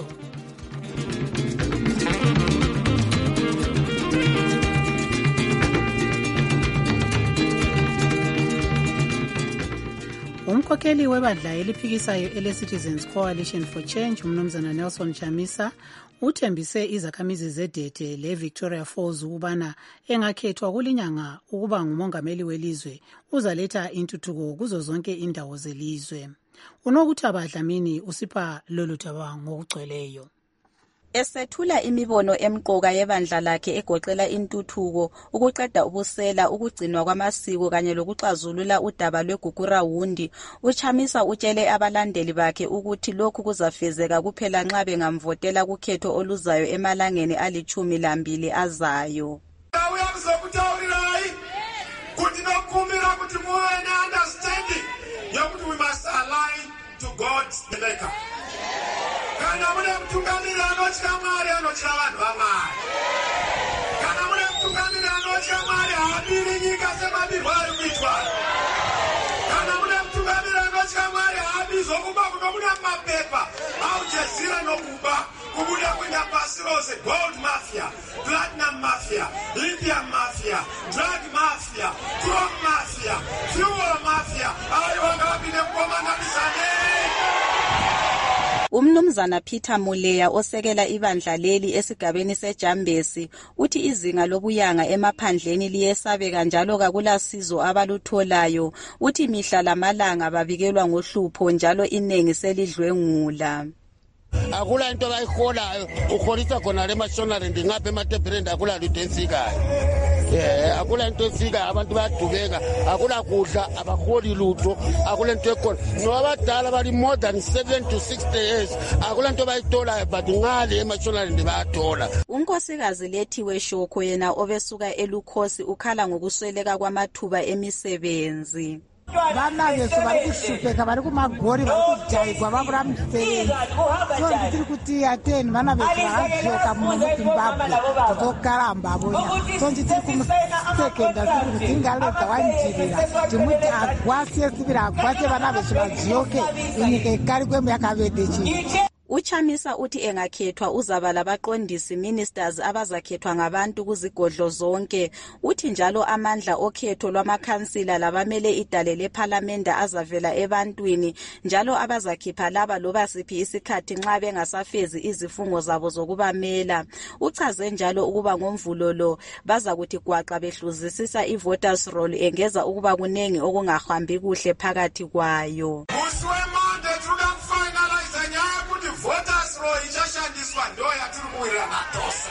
Umkhokheli webandla eliphikisayo ele-Citizens Coalition for Change umnumzana Nelson Chamisa uthembise izakhamizi zedede le-Victoria Falls ukubana engakhethwa kulinyanga ukuba ngumongameli welizwe uzaletha intuthuko kuzo zonke indawo zelizwe. Unokuthaba Dlamini usipha lolu thaba ngokugcweleyo. Esethula imibono emqoka yebandla lakhe egoqela intuthuko, ukuqeda ubusela, ukugcinwa kwamasiko kanye lokuxazulula udaba lweGugura Wundi, uChamisa utshele abalandeli bakhe ukuthi lokhu kuzafezeka kuphela nxa bengamvotela kukhetho oluzayo emalangeni ali-12 azayo. Uyakuzokutawulirayi kuti nokumira kuti muwe ne-understanding yokuti we must align to God the Maker. Kana mune mtungamiri anotya Mwari anotya vanhu vamwari. Kana mune mtungamiri anotya Mwari haabiri nyika semabirwo ari kuitwa. Kana mune mtungamiri anotya Mwari haabizwa kuba kuno mune mapepa aujezira nokuba kubuda kuenda pasi rose, gold mafia, platinum mafia, lithium mafia, drug mafia, chrome mafia, fuel mafia. Ayo wangapinde kukomananisane. Umnumzana Peter Muleya osekela ibandla leli esigabeni seJambesi uthi izinga lobuyanga emaphandleni liyesabeka njalo kakulasizo abalutholayo. Uthi mihla lamalanga babikelwa ngohlupho njalo inengi selidlwengula. Akula into bayiholayo ukholisa khona le mashonari ndingapha ematebhereni akula lutho ensikayo. akula nto efika abantu bayadubeka, akula kudla, abaholi lutho, akula nto ekhona. Nobadala bali more than 7 to 60 years, akula nto bayithola but ngale eMashonaland bayathola. Unkosikazi Lethiwe Shoko yena obesuka eLukhosi ukhala ngokusweleka kwamathuba emisebenzi. Vana vethu vari kuhlupeka, vari kumagori, vari kujayigwa, vavura misebenzi. So nditiri kuti ateni vana vethu vakazoka muZimbabwe totogara mbavonya. So nditiri kumusekenda tiri kuti ingaledza wanjirira timuti agwasi esivira agwasi vana vethu vadziyoke inyika ikari kwemu yakavede chii. Uchamisa uthi engakhethwa uzaba labaqondisi ministers abazakhethwa ngabantu kuzigodlo zonke. Uthi njalo amandla okhetho lwamakhansila labamele idale leParliament azavela ebantwini, njalo abazakhipha laba loba siphi isikhathi nxa bengasafezi izifungo zabo zokubamela. Uchaze njalo ukuba ngomvulo lo bazakuthi gwaqa behluzisisa ivoters roll, engeza ukuba kunengi okungahambi kuhle phakathi kwayo. Voters roll ichashandiswa ndo yatiri kuwira natosa.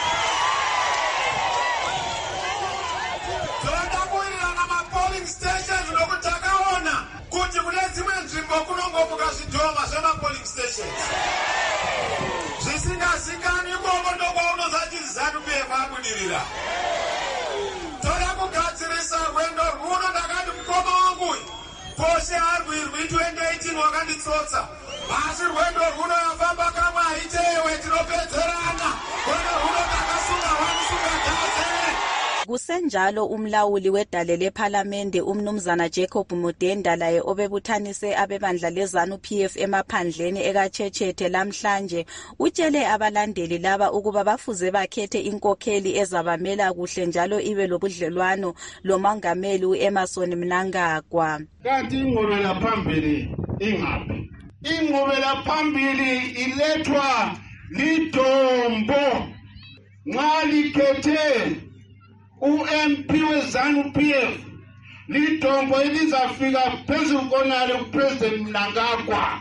Toda kuwirirana mapolling stations nokuti takaona kuti kune dzimwe nzvimbo kunongomuka zvidhoma zvemapolling stations. Zvisingazikanwi ikoko ndokwaunozachi ZANU-PF abudirira. Toda kugadzirisa rwendo rwuno ndakati mukoma wangu Poshe arwirwi 2018 wakanditsotsa. Basi rwendo rwuno yafamba kamwe haitewe tinopedzerana. Rwendo rwuno takasunga wamusunga gaze. Kusenjalo umlawuli wedale leParliament umnumzana Jacob Mudenda laye obebuthanise abebandla leZANU-PF emaphandleni ekaChechete lamhlanje utshele abalandeli laba ukuba bafuze bakhethe inkokheli ezabamela kuhle njalo ibe lobudlelwano lomongameli uEmmerson Mnangagwa. Kanti ingqubela phambili ingaphi? Ingqubela phambili ilethwa lidombo nxa likhethe uMP weZANU-PF lidombo elizafika phezulu konale uPresident Mnangagwa.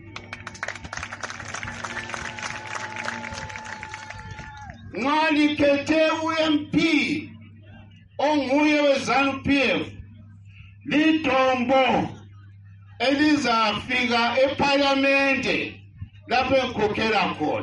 Nxa likhethe uMP onguye weZANU-PF lidombo elizafika eParliament lapho ekhokhela khona.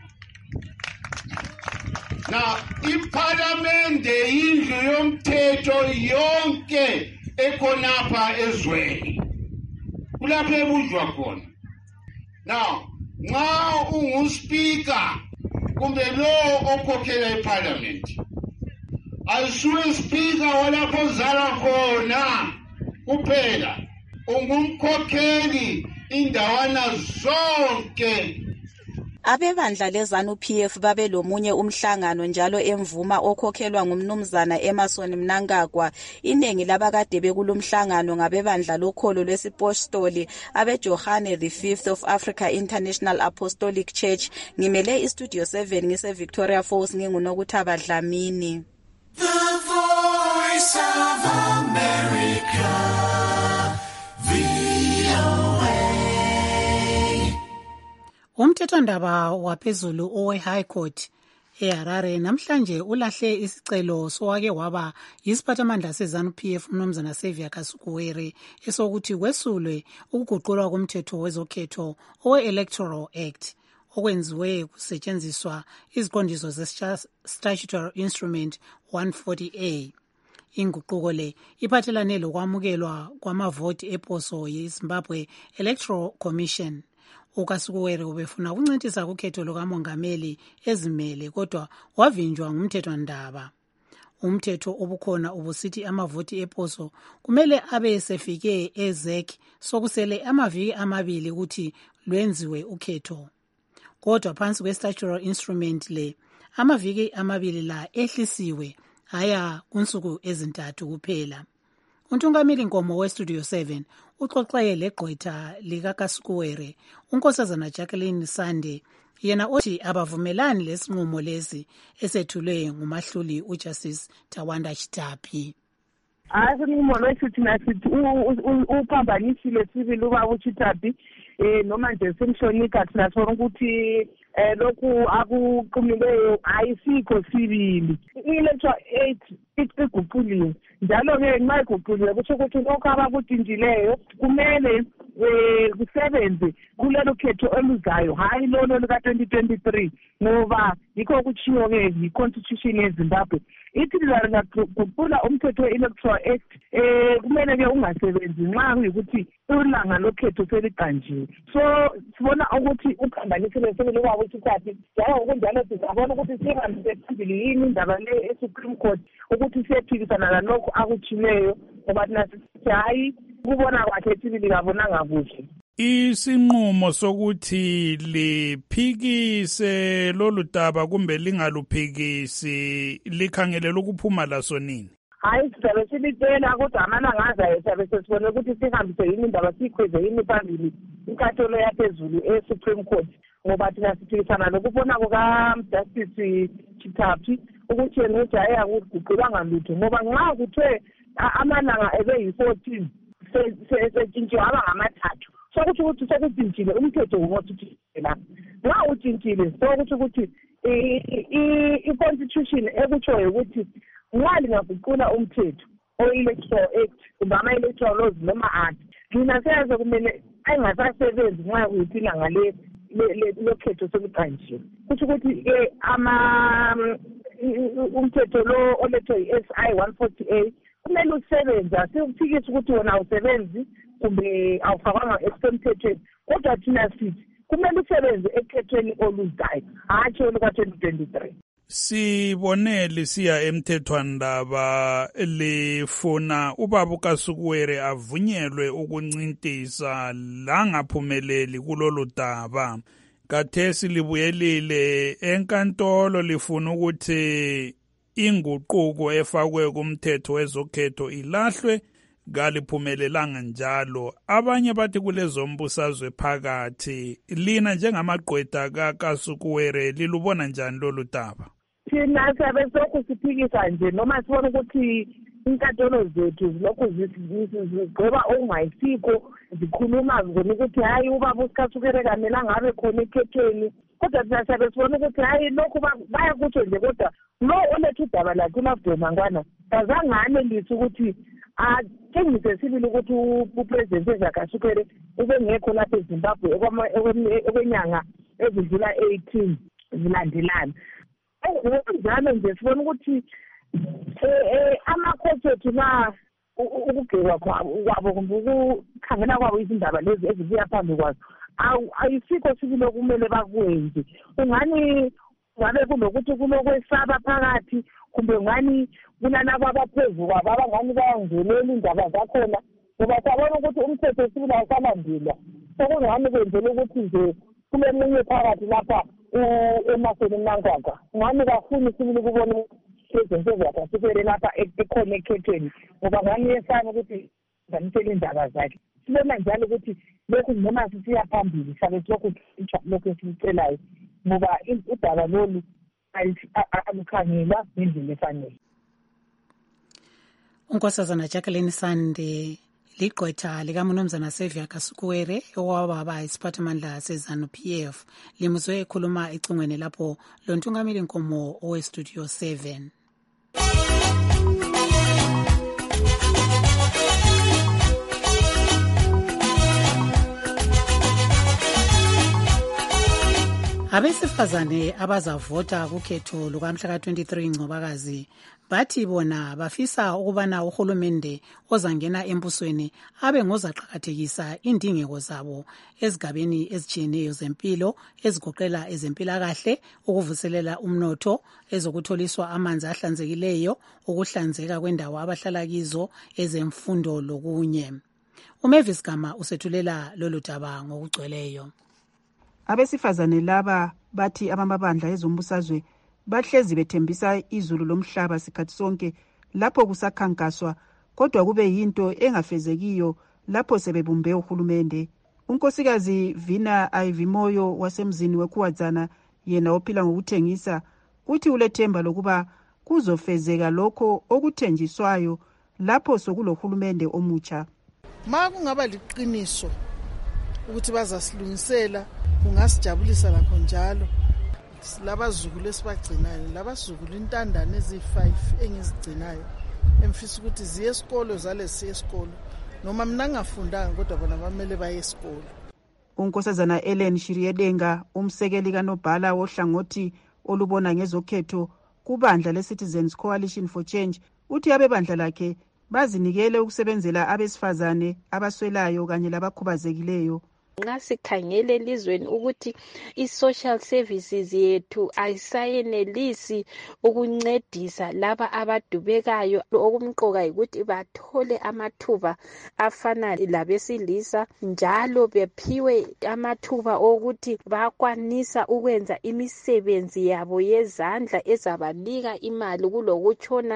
Na iParliament indlu yomthetho yonke ekhonapha ezweni. Kulapho ebuzwa khona. Now, nxa unguSpeaker kumbe lo okhokhela eParliament, ayisuke Speaker walapho zala khona kuphela. Ungumkhokheli indawana zonke. Abebandla leZANU-PF babe lomunye umhlangano njalo emvuma okhokhelwa ngumnumzana Emmerson Mnangagwa. Inengi labakade bekulomhlangano ngabebandla lokholo lwesipostoli abeJohane the 5th of Africa International Apostolic Church. Ngimele iStudio 7 ngise Victoria Falls nginguNokuthaba Dlamini. The Voice of America. Umthethwandaba waphezulu owe-High Court eHarare namhlanje ulahle isicelo sowake waba yisiphathamandla seZANU-PF umnumzana Xavier Kasukuwere esokuthi kwesulwe ukuguqulwa komthetho wezokhetho owe-Electoral Act okwenziwe kusetshenziswa iziqondiso ze-Statutory Instrument 140A. Inguquko le iphathelane lokwamukelwa kwamavoti eposo yeZimbabwe Electoral Commission. uKasukuwere ubefuna ukuncintisa kukhetho lukamongameli ezimele kodwa wavinjwa ngumthethwandaba. Umthetho obukhona ubusithi amavoti eposo kumele abe sefike ezek sokusele amaviki 2 ukuthi lwenziwe ukhetho. Kodwa phansi kwe-statutory instrument le amaviki 2 la ehlisiwe haya kunsuku ezintathu kuphela. Untungameli Nkomo weStudio 7 uxoxele legqwetha likaKasukuwere unkosazana Jacqueline Sande yena othi abavumelani lesinqumo lesi esethulwe ngumahluli uJustice Tawanda Chitapi. Asinqumo lwethu thina sithi uphambanisile sibili ubaba uChitapi noma nje simhlonika thina sona ukuthi lokhu akuqumileyo ayisikho sibili. I-electoral act iguquliwe njalo-ke nxa iguquliwe kusho ukuthi lokhu abakutshintshileyo kumele kusebenze kulelo khetho oluzayo, hayi lolo luka-2023 ngoba yikho kutshiwo-ke yi-constitution yeZimbabwe. Ithi lingaguqula umthetho we-electoral act kumele-ke ungasebenzi nxa kuyikuthi ulanga lokhetho seliqanjiwe. So sibona ukuthi uphambanisile sebele kwabo isikhathi njalo ngokunjalo sizabona ukuthi sihambise phambili yini indaba le e-Supreme Court ukuthi siyephikisana lalokhu akutshileyo ngoba thina sithi hayi kubona kwakhe sibili kabonanga kuhle. Isinqumo sokuthi liphikise lolu daba kumbe lingaluphikisi likhangelela ukuphuma laso nini? Hayi sizabe silitshela kodwa amalanga azayo sizabe sesibone ukuthi sihambise yini indaba siyikhweze yini phambili inkantolo yaphezulu e-Supreme Court ngoba thina siphikisana lokubona kuka-Justice Chitaphi ukuthi yena ukuthi hayi akuguqulanga lutho ngoba nxa kuthiwe amalanga ebe-14 setshintshiwe aba ngamathathu sokuthi ukuthi sekutshintshile umthetho womotshintshile lapha. Nxa utshintshile sokuthi ukuthi i-constitution ekutshoyo ukuthi nxa lingaguqula umthetho o-electoral act kumbe ama-electoral laws noma ati lina seyaze kumele engasasebenzi nxa kuyiphi ilanga lokhetho sekuqanjiwe. Kusho ukuthi-ke umthetho lo olethwe yi-SI 140A kumele usebenze, asiwuphikisi ukuthi wona awusebenzi kumbe awufakwanga emthethweni kodwa thina sithi kumele usebenze ekhethweni oluzayo hatshi oluka-2023. Sibone lisiya emthethwandaba lifuna ubaba uKasukuwere avunyelwe ukuncintisa langaphumeleli kulolu daba. Kathesi libuyelile enkantolo lifuna ukuthi inguquko efakwe kumthetho wezokhetho ilahlwe, kaliphumelelanga njalo. Abanye bathi kulezombusazwe phakathi. Lina njengamagqwetha kaKasukuwere lilubona njani lolu daba? Thina siyabe silokhu siphikisa nje noma sibona ukuthi inkantolo zethu zilokhu zigqoba okungayisikho zikhuluma zona ukuthi hayi ubaba uKasukuwere kamelanga abe khona ekhethweni kodwa thina siyabe sibona ukuthi hayi lokhu bayakutsho nje kodwa lo oletha udaba lakhe uMavudo Mangwana kazangane lithi ukuthi atshengise sibili ukuthi upresident uKasukuwere ubengekho lapha eZimbabwe okwenyanga ezidlula 18 zilandelana. Njalo nje sibona ukuthi amakhosi ethu na ukugqekwa kwabo kumbe ukukhangela kwabo izindaba lezi ezibuya phambi kwazo ayisikho sibili okumele bakwenze. Ungani ngabe kunokuthi kulokwesaba phakathi kumbe ngani kunalabo abaphezulu kwabo abangani bayangelela indaba zakhona ngoba sabona ukuthi umthetho sibili awusalandelwa. Sekungani kwenzela ukuthi nje kulemunye phakathi lapha emaseni Mnangagwa ngani kafuni sibili kubona izinto zakhe lapha ekhona ekhethweni ngoba ngani yesana ukuthi ngamtshela indaba zakhe. Sibona njalo ukuthi lokhu noma sisiya phambili sabe lokhu esicelayo ngoba udaba lolu alukhangela ngendlela efanele. uNkosazana Jacqueline Sande ligqwetha likaMnumzana Xavier Kasukuwere owababa isiphathamandla seZANU PF limuzwe ekhuluma ecingweni lapho lontungameli nkomo owestudio 7. Abesifazane abazavota kukhetho lukamhla ka-23 Ncwabakazi bathi bona bafisa ukubana uhulumende ozangena embusweni abe ngozaqakathekisa indingeko zabo ezigabeni ezitshiyeneyo zempilo ezigoqela ezempilakahle, ukuvuselela umnotho, ezokutholiswa amanzi ahlanzekileyo, ukuhlanzeka kwendawo abahlala kizo, ezemfundo lokunye. uMavis Gama usethulela lolu daba ngokugcweleyo. Abesifazane laba bathi abamabandla ezombusazwe bahlezi bethembisa izulu lomhlaba sikhathi sonke lapho kusakhankaswa kodwa kube yinto engafezekiyo lapho sebebumbe uhulumende. Unkosikazi Vina Ayivimoyo wasemzini weKhuwadzana yena ophila ngokuthengisa uthi ulethemba lokuba kuzofezeka lokho okuthenjiswayo lapho sokulohulumende omutsha. Kungaba liqiniso ukuthi bazasilungisela kungasijabulisa lakho njalo labazukulu esibagcinayo, labazukulu intandane ezi5 engizigcinayo emfisa ukuthi ziye esikolo zale siye esikolo, noma mina ngafundanga kodwa bona bamele baye esikolo. uNkosazana Ellen Shiriedenga, umsekeli kaNobhala wohlangothi olubona ngezokhetho kubandla leCitizens Coalition for Change, uthi abebandla lakhe bazinikele ukusebenzela abesifazane abaswelayo kanye labakhubazekileyo. Nxa sikhangele elizweni ukuthi i-social services yethu ayisayenelisi ukuncedisa laba abadubekayo, okumqoka ukuthi bathole amathuba afana labesilisa, njalo bephiwe amathuba okuthi bakwanisa ukwenza imisebenzi yabo yezandla ezabanika imali kulokutshona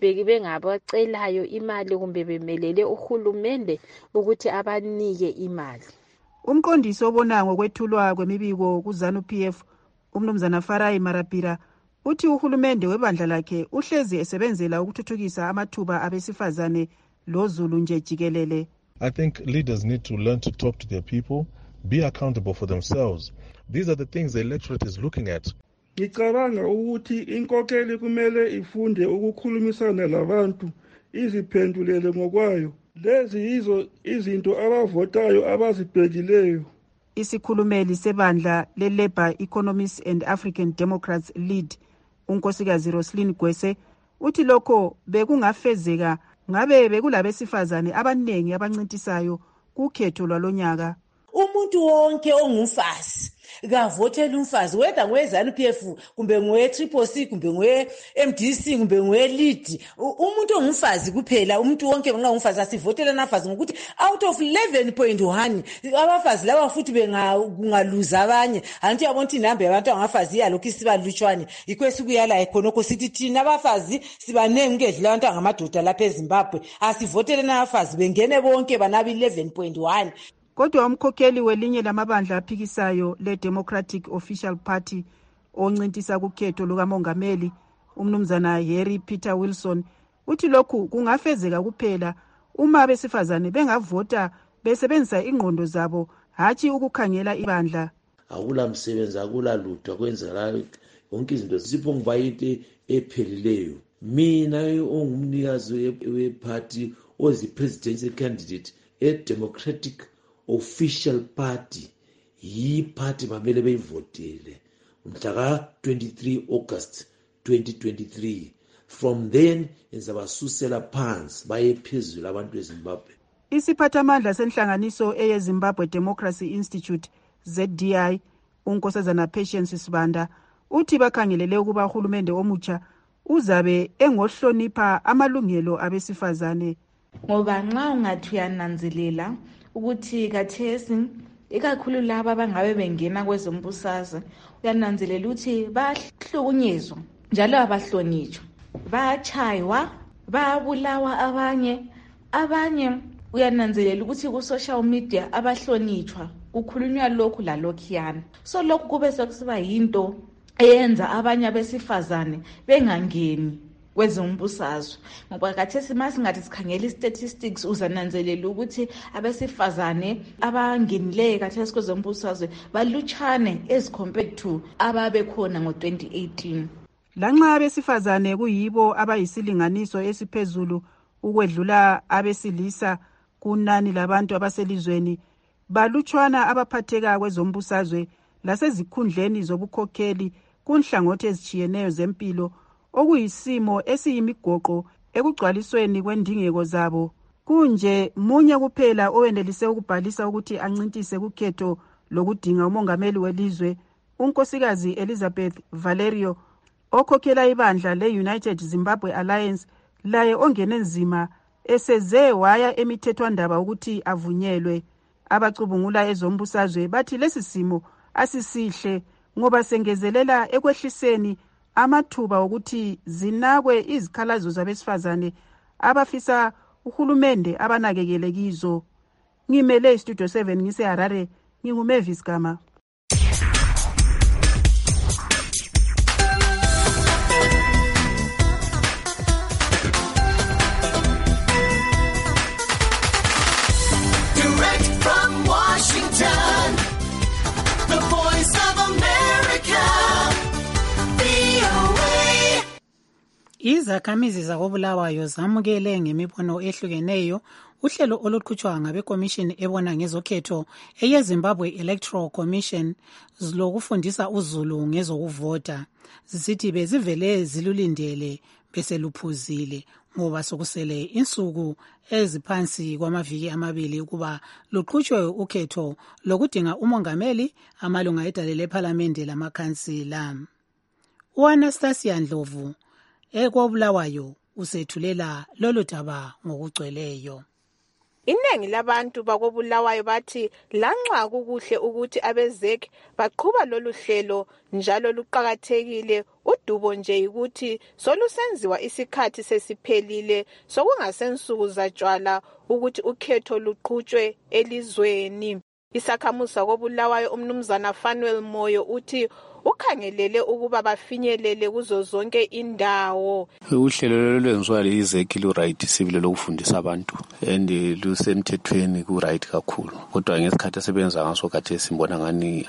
bengabacelayo imali kumbe bemelele uhulumende ukuthi abanike imali. Umqondisi obona ngokwethulwa kwemibiko kuZANU-PF, umnumzana Farai Marapira, uthi uhulumende webandla lakhe uhlezi esebenzela ukuthuthukisa amathuba abesifazane loZulu nje jikelele. I think leaders need to learn to talk to their people, be accountable for themselves. These are the things the electorate is looking at. Ngicabanga ukuthi inkokheli kumele ifunde ukukhulumisana labantu, iziphendulele ngokwayo. Lezi yizo izinto abavotayo abazibhekileyo. Isikhulumeli sebandla leLabour Economists and African Democrats Lead, unkosikazi Roslyn Gwese, uthi lokho bekungafezeka ngabe bekulabesifazane abanengi abancintisayo kukhetho lwalonyaka. Umuntu wonke ongumfazi kavotela umfazi, whether ngoweZANU-PF kumbe ngowe-CCC kumbe ngowe-MDC kumbe ngowe-Lead, umuntu ongumfazi kuphela. Umuntu wonke nxa umfazi asivotela nafazi ngokuthi out of 11.1 abafazi laba futhi bengaluza abanye. Anti yabona ukuthi inamba yabantu abangafazi yalokhu isibalutshwane, yikho sikuyala khonokho sithi thina abafazi sibanengi ngedlula abantu angamadoda lapha eZimbabwe, asivotele nabafazi bengene bonke banaba 11.1. Kodwa umkhokheli welinye lamabandla aphikisayo le-Democratic Official Party oncintisa kukhetho lukamongameli, umnumzana Harry Peter Wilson, uthi lokhu kungafezeka kuphela uma abesifazane bengavota besebenzisa ingqondo zabo, hatshi ukukhangela ibandla. Akula msebenzi, akula lutho kwenzakala, yonke izinto ziphonguba into ephelileyo. Mina ongumnikazi weparty ozi-presidential candidate e-Democratic Official Party, yi-party mamele beyivotele mhla 23 August 2023. From then izabasusela phansi baye phezulu abantu beZimbabwe. Isiphathamandla senhlanganiso eyeZimbabwe Democracy Institute ZDI, unkosazana Patience Sibanda, uthi bakhangelele ukuba uhulumende omutsha uzabe engohlonipha amalungelo abesifazane. Ngoba nxa ungathi uyananzelela ukuthi kathesi ikakhulu laba abangabe bengena kwezombusazwe, uyananzelela ukuthi bahlukunyezwa njalo abahlonitshwa, bayachaywa, bayabulawa abanye uyananzelela ukuthi ku-social media abahlonitshwa kukhulunywa lokhu lalokhuyana. So lokhu kube sekusiba yinto eyenza abanye abesifazane bengangeni kwezombusazwe. Ngoba kathesi masingathi sikhangela i-statistics uzananzelela ukuthi abesifazane abangenileyo kathesi kwezombusazwe balutshane as compared to ababekhona ngo-2018. Lanxa abesifazane kuyibo abayisilinganiso esiphezulu ukwedlula abesilisa kunani labantu abaselizweni, balutshwana abaphatheka kwezombusazwe lasezikhundleni zobukhokheli kunhlangothi ezitshiyeneyo zempilo, okuyisimo esiyimigoqo ekugcwalisweni kwendingeko zabo. Kunje munye kuphela owenelise ukubhalisa ukuthi ancintise kukhetho lokudinga umongameli welizwe, unkosikazi Elizabeth Valerio, okhokhela ibandla le-United Zimbabwe Alliance, laye ongene nzima eseze waya emithethwandaba ukuthi avunyelwe. Abacubungula ezombusazwe bathi lesi simo asisihle ngoba sengezelela ekwehliseni amathuba ukuthi zinakwe izikhalazo zabesifazane abafisa uhulumende abanakekele kizo. Ngimele Studio 7 ngiseHarare, nginguMavis Gama. Direct from Washington, the voice of America, Izakhamizi zakobulawayo zamukele ngemibono ehlukeneyo uhlelo oluqhutshwa ngabekomishini ebona ngezokhetho eyeZimbabwe Electoral Commission lokufundisa uzulu ngezokuvota. Zisithi bezivele zilulindele beseluphuzile ngoba sokusele insuku eziphansi kwamaviki amabili ukuba luqhutshwe ukhetho lokudinga umongameli, amalunga edale lephalamende lamakhansila. U-Anastasia Ndlovu ekobulawayo usethulela lolu daba ngokugcweleyo. Iningi labantu bakobulawayo bathi lanxa kukuhle ukuthi abezek baqhuba lolu hlelo njalo luqakathekile, udubo nje ukuthi solusenziwa isikhathi sesiphelile sokungasensuku zatshwala ukuthi ukhetho luqhutshwe elizweni. Isakhamuzi sakobulawayo umnumzana Fanuel Moyo uthi ukhangelele ukuba bafinyelele kuzo zonke indawo. Uhlelo lwenziwa yizeki lu-right sibile lokufundisa abantu and lusemthethweni ku-right kakhulu. Kodwa ngesikhathi esebenza ngaso khathi simbona ngani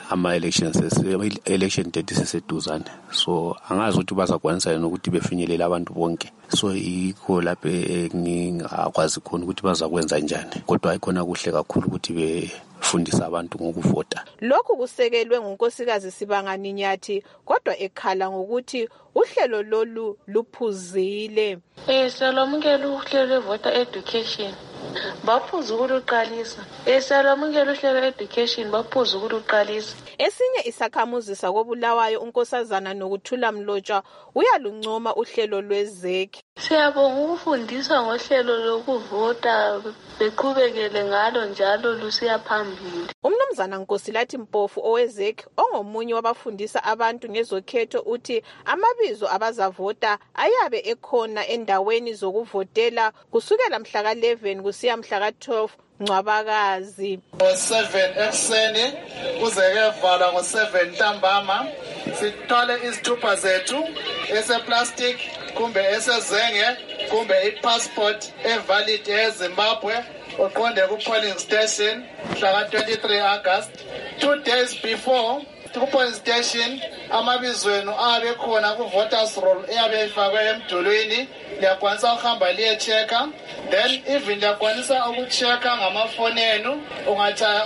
election date seseduzane. So angazi ukuthi bazakwanisa yini ukuthi befinyelele abantu bonke. So ikho lapho ngingakwazi khona ukuthi bazakwenza njani. Kodwa ikhona kuhle kakhulu ukuthi fundisa abantu ngokuvota. Lokhu kusekelwe ngunkosikazi Sibangani Nyathi kodwa ekhala ngokuthi uhlelo lolu luphuzile. Salomukela uhlelo voter education baphuza ukuluqalisa. Salomukela uhlelo education baphuza ukuluqalisa. Esinye isakhamuzi sakobulawayo unkosazana Nokuthula Mlotshwa uyaluncoma uhlelo lwezeki. Siyabonga ukufundisa ngohlelo lokuvota beqhubekele ngalo njalo lusiya phambili. Umnumzana Nkosilathi Mpofu owezeki ongomunye wabafundisa abantu ngezokhetho uthi amabizo abazavota ayabe ekhona endaweni zokuvotela kusukela mhla ka-11 kusiya mhla ka-12 Ncwabakazi. Ngo-7 ekuseni kuzekevalwa ngo-7 ntambama sithwale izithupha zethu eseplastic kumbe esezenge kumbe ipassport evalid eZimbabwe uqonde ku-polling station mhla ka-23 August. 2 days before ku-polling station amabizwenu abe khona ku-voters roll eyabe ifakwe emdulwini. Liyakwanisa ukuhamba liye-checka, then even liyakwanisa uku-checka ngamafoni enu. Ungatshaya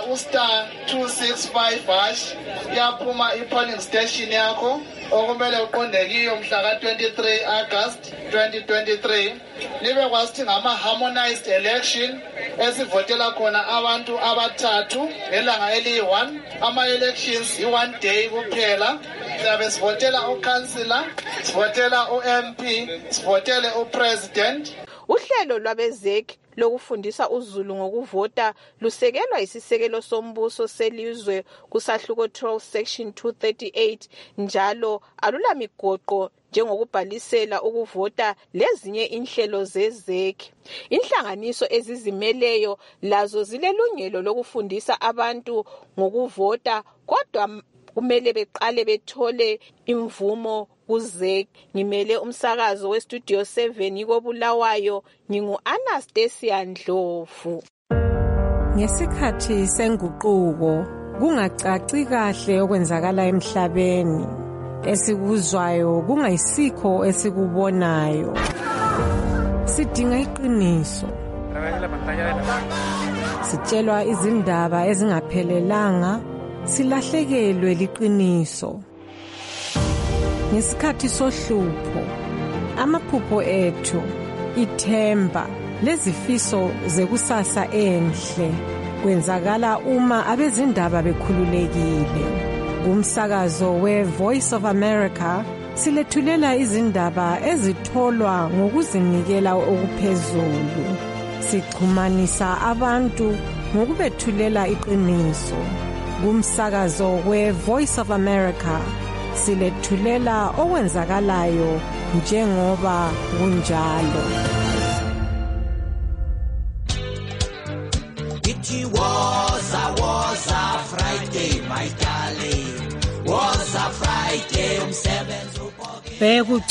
*265# iyaphuma i-polling station yakho okumele uqonde kiyo mhla ka-23 August 2023. Libe kwasithi ngama-harmonized election esivotela khona abantu abathathu ngelanga eliyi-1. Ama-elections i-1 day kuphela. Siyabe sivotela ukhansila, sivotela u-MP, sivotele upresident. Uhlelo lwabezeki lokufundisa uzulu ngokuvota lusekelwa isisekelo sombuso selizwe kusahluko 12 section 238 njalo alulamigoqo njengokubhalisela ukuvota lezinye inhlelo zezeki. Inhlanganiso ezizimeleyo lazo zilelungelo lokufundisa abantu ngokuvota kodwa kumele beqale bethole imvumo kuzeki. Ngimele umsakazo westudio 7 kobulawayo ngingu-Anastasia Ndlovu. Ngesikhathi senguquko kungacaci kahle okwenzakala emhlabeni, esikuzwayo kungayisikho esikubonayo. Sidinga iqiniso. Sitshelwa izindaba ezingaphelelanga, silahlekelwe liqiniso. Ngesikhathi sohlupho, amaphupho ethu, ithemba lezifiso zekusasa enhle kwenzakala uma abezindaba bekhululekile. Kumsakazo we-Voice of America silethulela izindaba ezitholwa ngokuzinikela okuphezulu. Sixhumanisa abantu ngokubethulela iqiniso. Kumsakazo we-Voice of America silethulela okwenzakalayo njengoba kunjalo. It was a Friday, my darling. Was a Friday umsebenzi.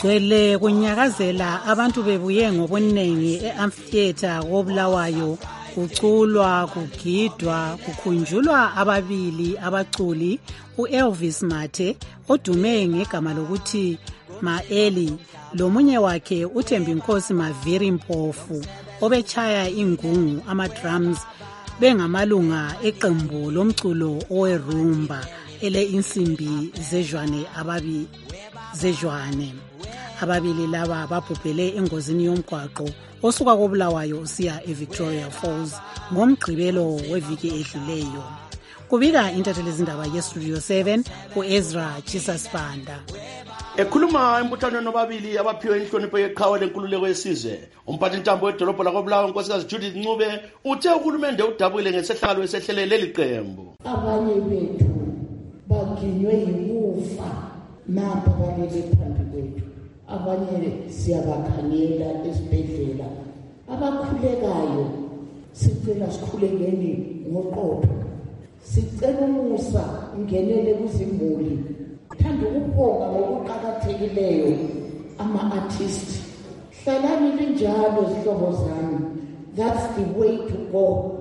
Bekugcwele kunyakazela abantu bebuye ngobuningi e-amphitheater kobulawayo kuculwa, kugidwa, kukhunjulwa ababili abaculi uElvis Mathe odume ngegama lokuthi Ma-Eli lomunye wakhe uThembinkosi Maviri Mpofu obechaya ingungu ama-drums bengamalunga eqembu lomculo owerumba ele insimbi zezwane. Ababili laba babhubhele engozini yomgwaqo osuka koBulawayo usiya eVictoria Falls ngomgqibelo weviki edluleyo. Kubika intatheli zindaba yeStudio 7 uEzra Chisasfanda. Ekhuluma embuthanweni obabili abaphiwe inhlonipho yeqhawe lenkululeko yesizwe, umphathi ntambo wedolobho lakoBulawayo unkosikazi Judith Ncube uthe uhulumende udabukile ngesehlakalo esehlele leli qembu. Abanye bethu baginywe yimufa nabo balele phambi kwethu, abanye siyabakhangela esibhedlela, abakhulekayo sicela sikhulekeni ngoqotho, sicela umusa ungenele kuzimuli. Thanda ukubonga ngokuqakathekileyo ama-artist. Hlalani linjalo zihlobo zami. That's the way to go.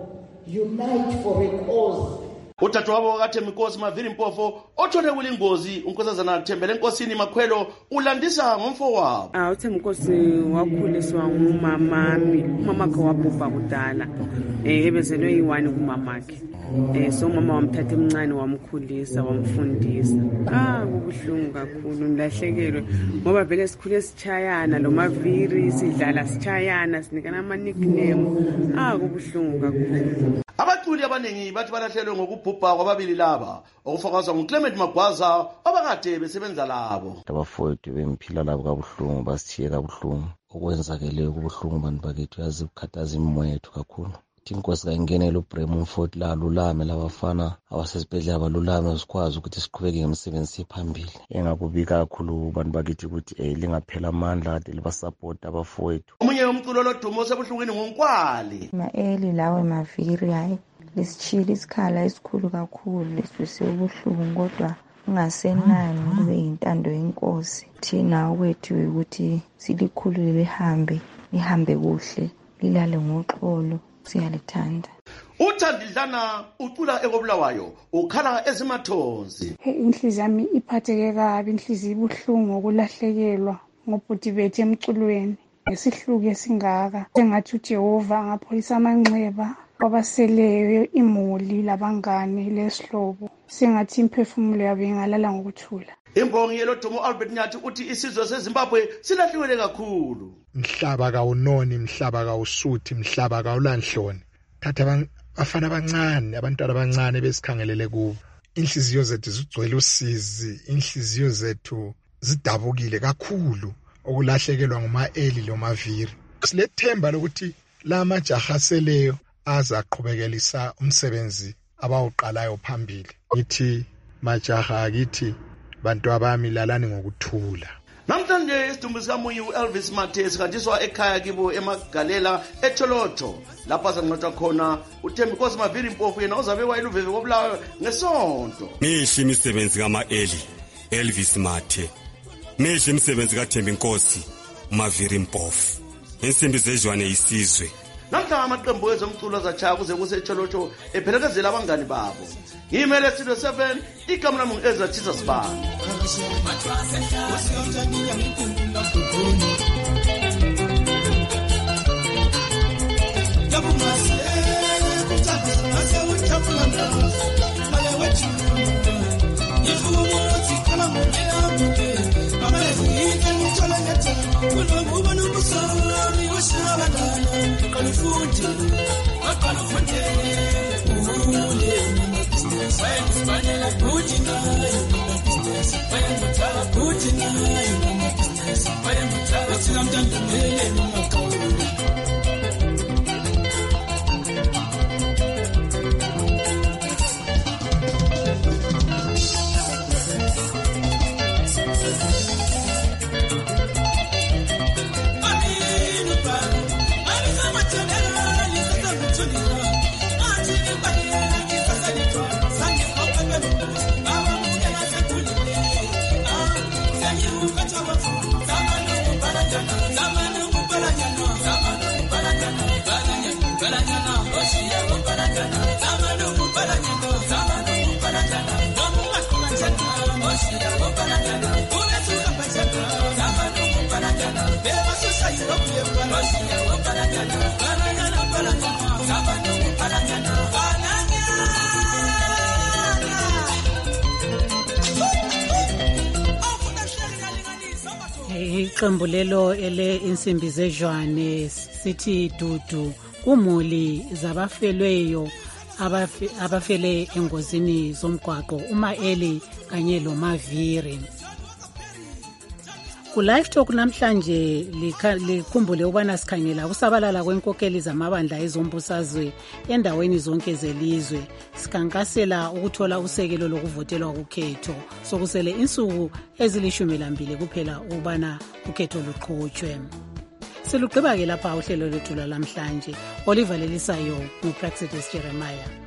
Unite for a cause. Uthatwabo kaThembinkosi Maviri Mpofu othole kulingozi unkosazana Thembele Nkosini Makhwelo ulandisa ngomfowabo. uThembinkosi wakhuliswa ngumamami, umamakhe wabhubha kudala. Ebezelwe yiwani kumamakhe. So mama wamthatha emncane wamkhulisa wamfundisa. Kubuhlungu kakhulu nilahlekelwe ngoba vele sikhule sichayana lo Maviri sidlala sichayana sinikana ama nickname. Kubuhlungu kakhulu. Abaculi abaningi bathi balahlelwe ngokubhubha kwababili laba okufakazwa nguClement Magwaza abakade besebenza labo. Abafowethu bemphila labo kabuhlungu basithiye kabuhlungu okwenzakeleyo kubuhlungu bantu bakithi yazi ukukhathaza imimoya yethu kakhulu. Inkosi kayingenele uBrem Mfoti la lulame labafana abasesibhedlela balulame sikwazi ukuthi siqhubeke ngomsebenzi phambili. Engakubika kakhulu bantu bakithi ukuthi lingaphela amandla kade libasupport abafowethu. Omunye umculo lodumo osebuhlungwini ngoNkwali. Ma-Eli lawe Maviri hayi lesichili isikhala esikhulu kakhulu lesise ubuhlungu kodwa ungasenani kube yintando yenkosi. Thina okwethu ukuthi silikhulule lihambe kuhle lilale ngoxolo. Siyalithanda. uThandidlana ucula ekoBulawayo ukhala ezimathonzi. Inhliziyo yami iphatheke kabi, inhliziyo ibuhlungu ngokulahlekelwa ngobhuti bethu emculweni ngesihluku esingaka. Sengathi uJehova angapholisa amanxeba kwabaseleyo imuli labangane lesihlobo. Sengathi imphefumulo yabo ingalala ngokuthula. Imbongi yelodumo Albert Nyathi uthi isizwe seZimbabwe silahliwele kakhulu. Mhlaba kawunoni, mhlaba kawusuthi, mhlaba kawulanhloni. Thatha abafana abancane, abantwana abancane besikhangelele kubo. Inhliziyo zethu zigcwele usizi, inhliziyo zethu zidabukile kakhulu okulahlekelwa nguMa-Eli loMaviri. Silethemba lokuthi la majaha seleyo azaqhubekelisa umsebenzi abawuqalayo phambili. Ngithi majaha akithi bantu abami lalani ngokuthula. Namhlanje isidumbu sikamunye uElvis Mathe sihanjiswa ekhaya kibo eMagalela eTholotho lapha sanqotshwa khona uThembinkosi Maviri Mpofu yena uzabekwa iluveve koBulawayo ngesonto. Mihle imisebenzi kaMa-Eli Elvis Mathe, mihle imisebenzi kaThembinkosi Maviri Mpofu, insimbi zezwane isizwe. Namhla amaqembu ezomculo azachaya kuze kuseTholotho ephelekezela abangani babo. Ngimele Studio 7 igama lami ngu-Ezra Chisasfanda. Iqembu lelo ele insimbi zezwane sithi dudu kumuli zabafelweyo abafele engozini zomgwaqo uMaeli kanye loMaviri. Ku live talk namhlanje likhumbule ubana sikhangela ukusabalala kwenkokeli zamabandla ezombusazwe endaweni zonke zelizwe. Sikhankasela ukuthola usekelo lokuvotelwa ukhetho. Sokusele insuku ezili12 kuphela ubana ukhetho luqhutshwe. Silugqiba ke lapha uhlelo lwethu lamhlanje. Oliver Lelisayo nguPraxidis Jeremiah.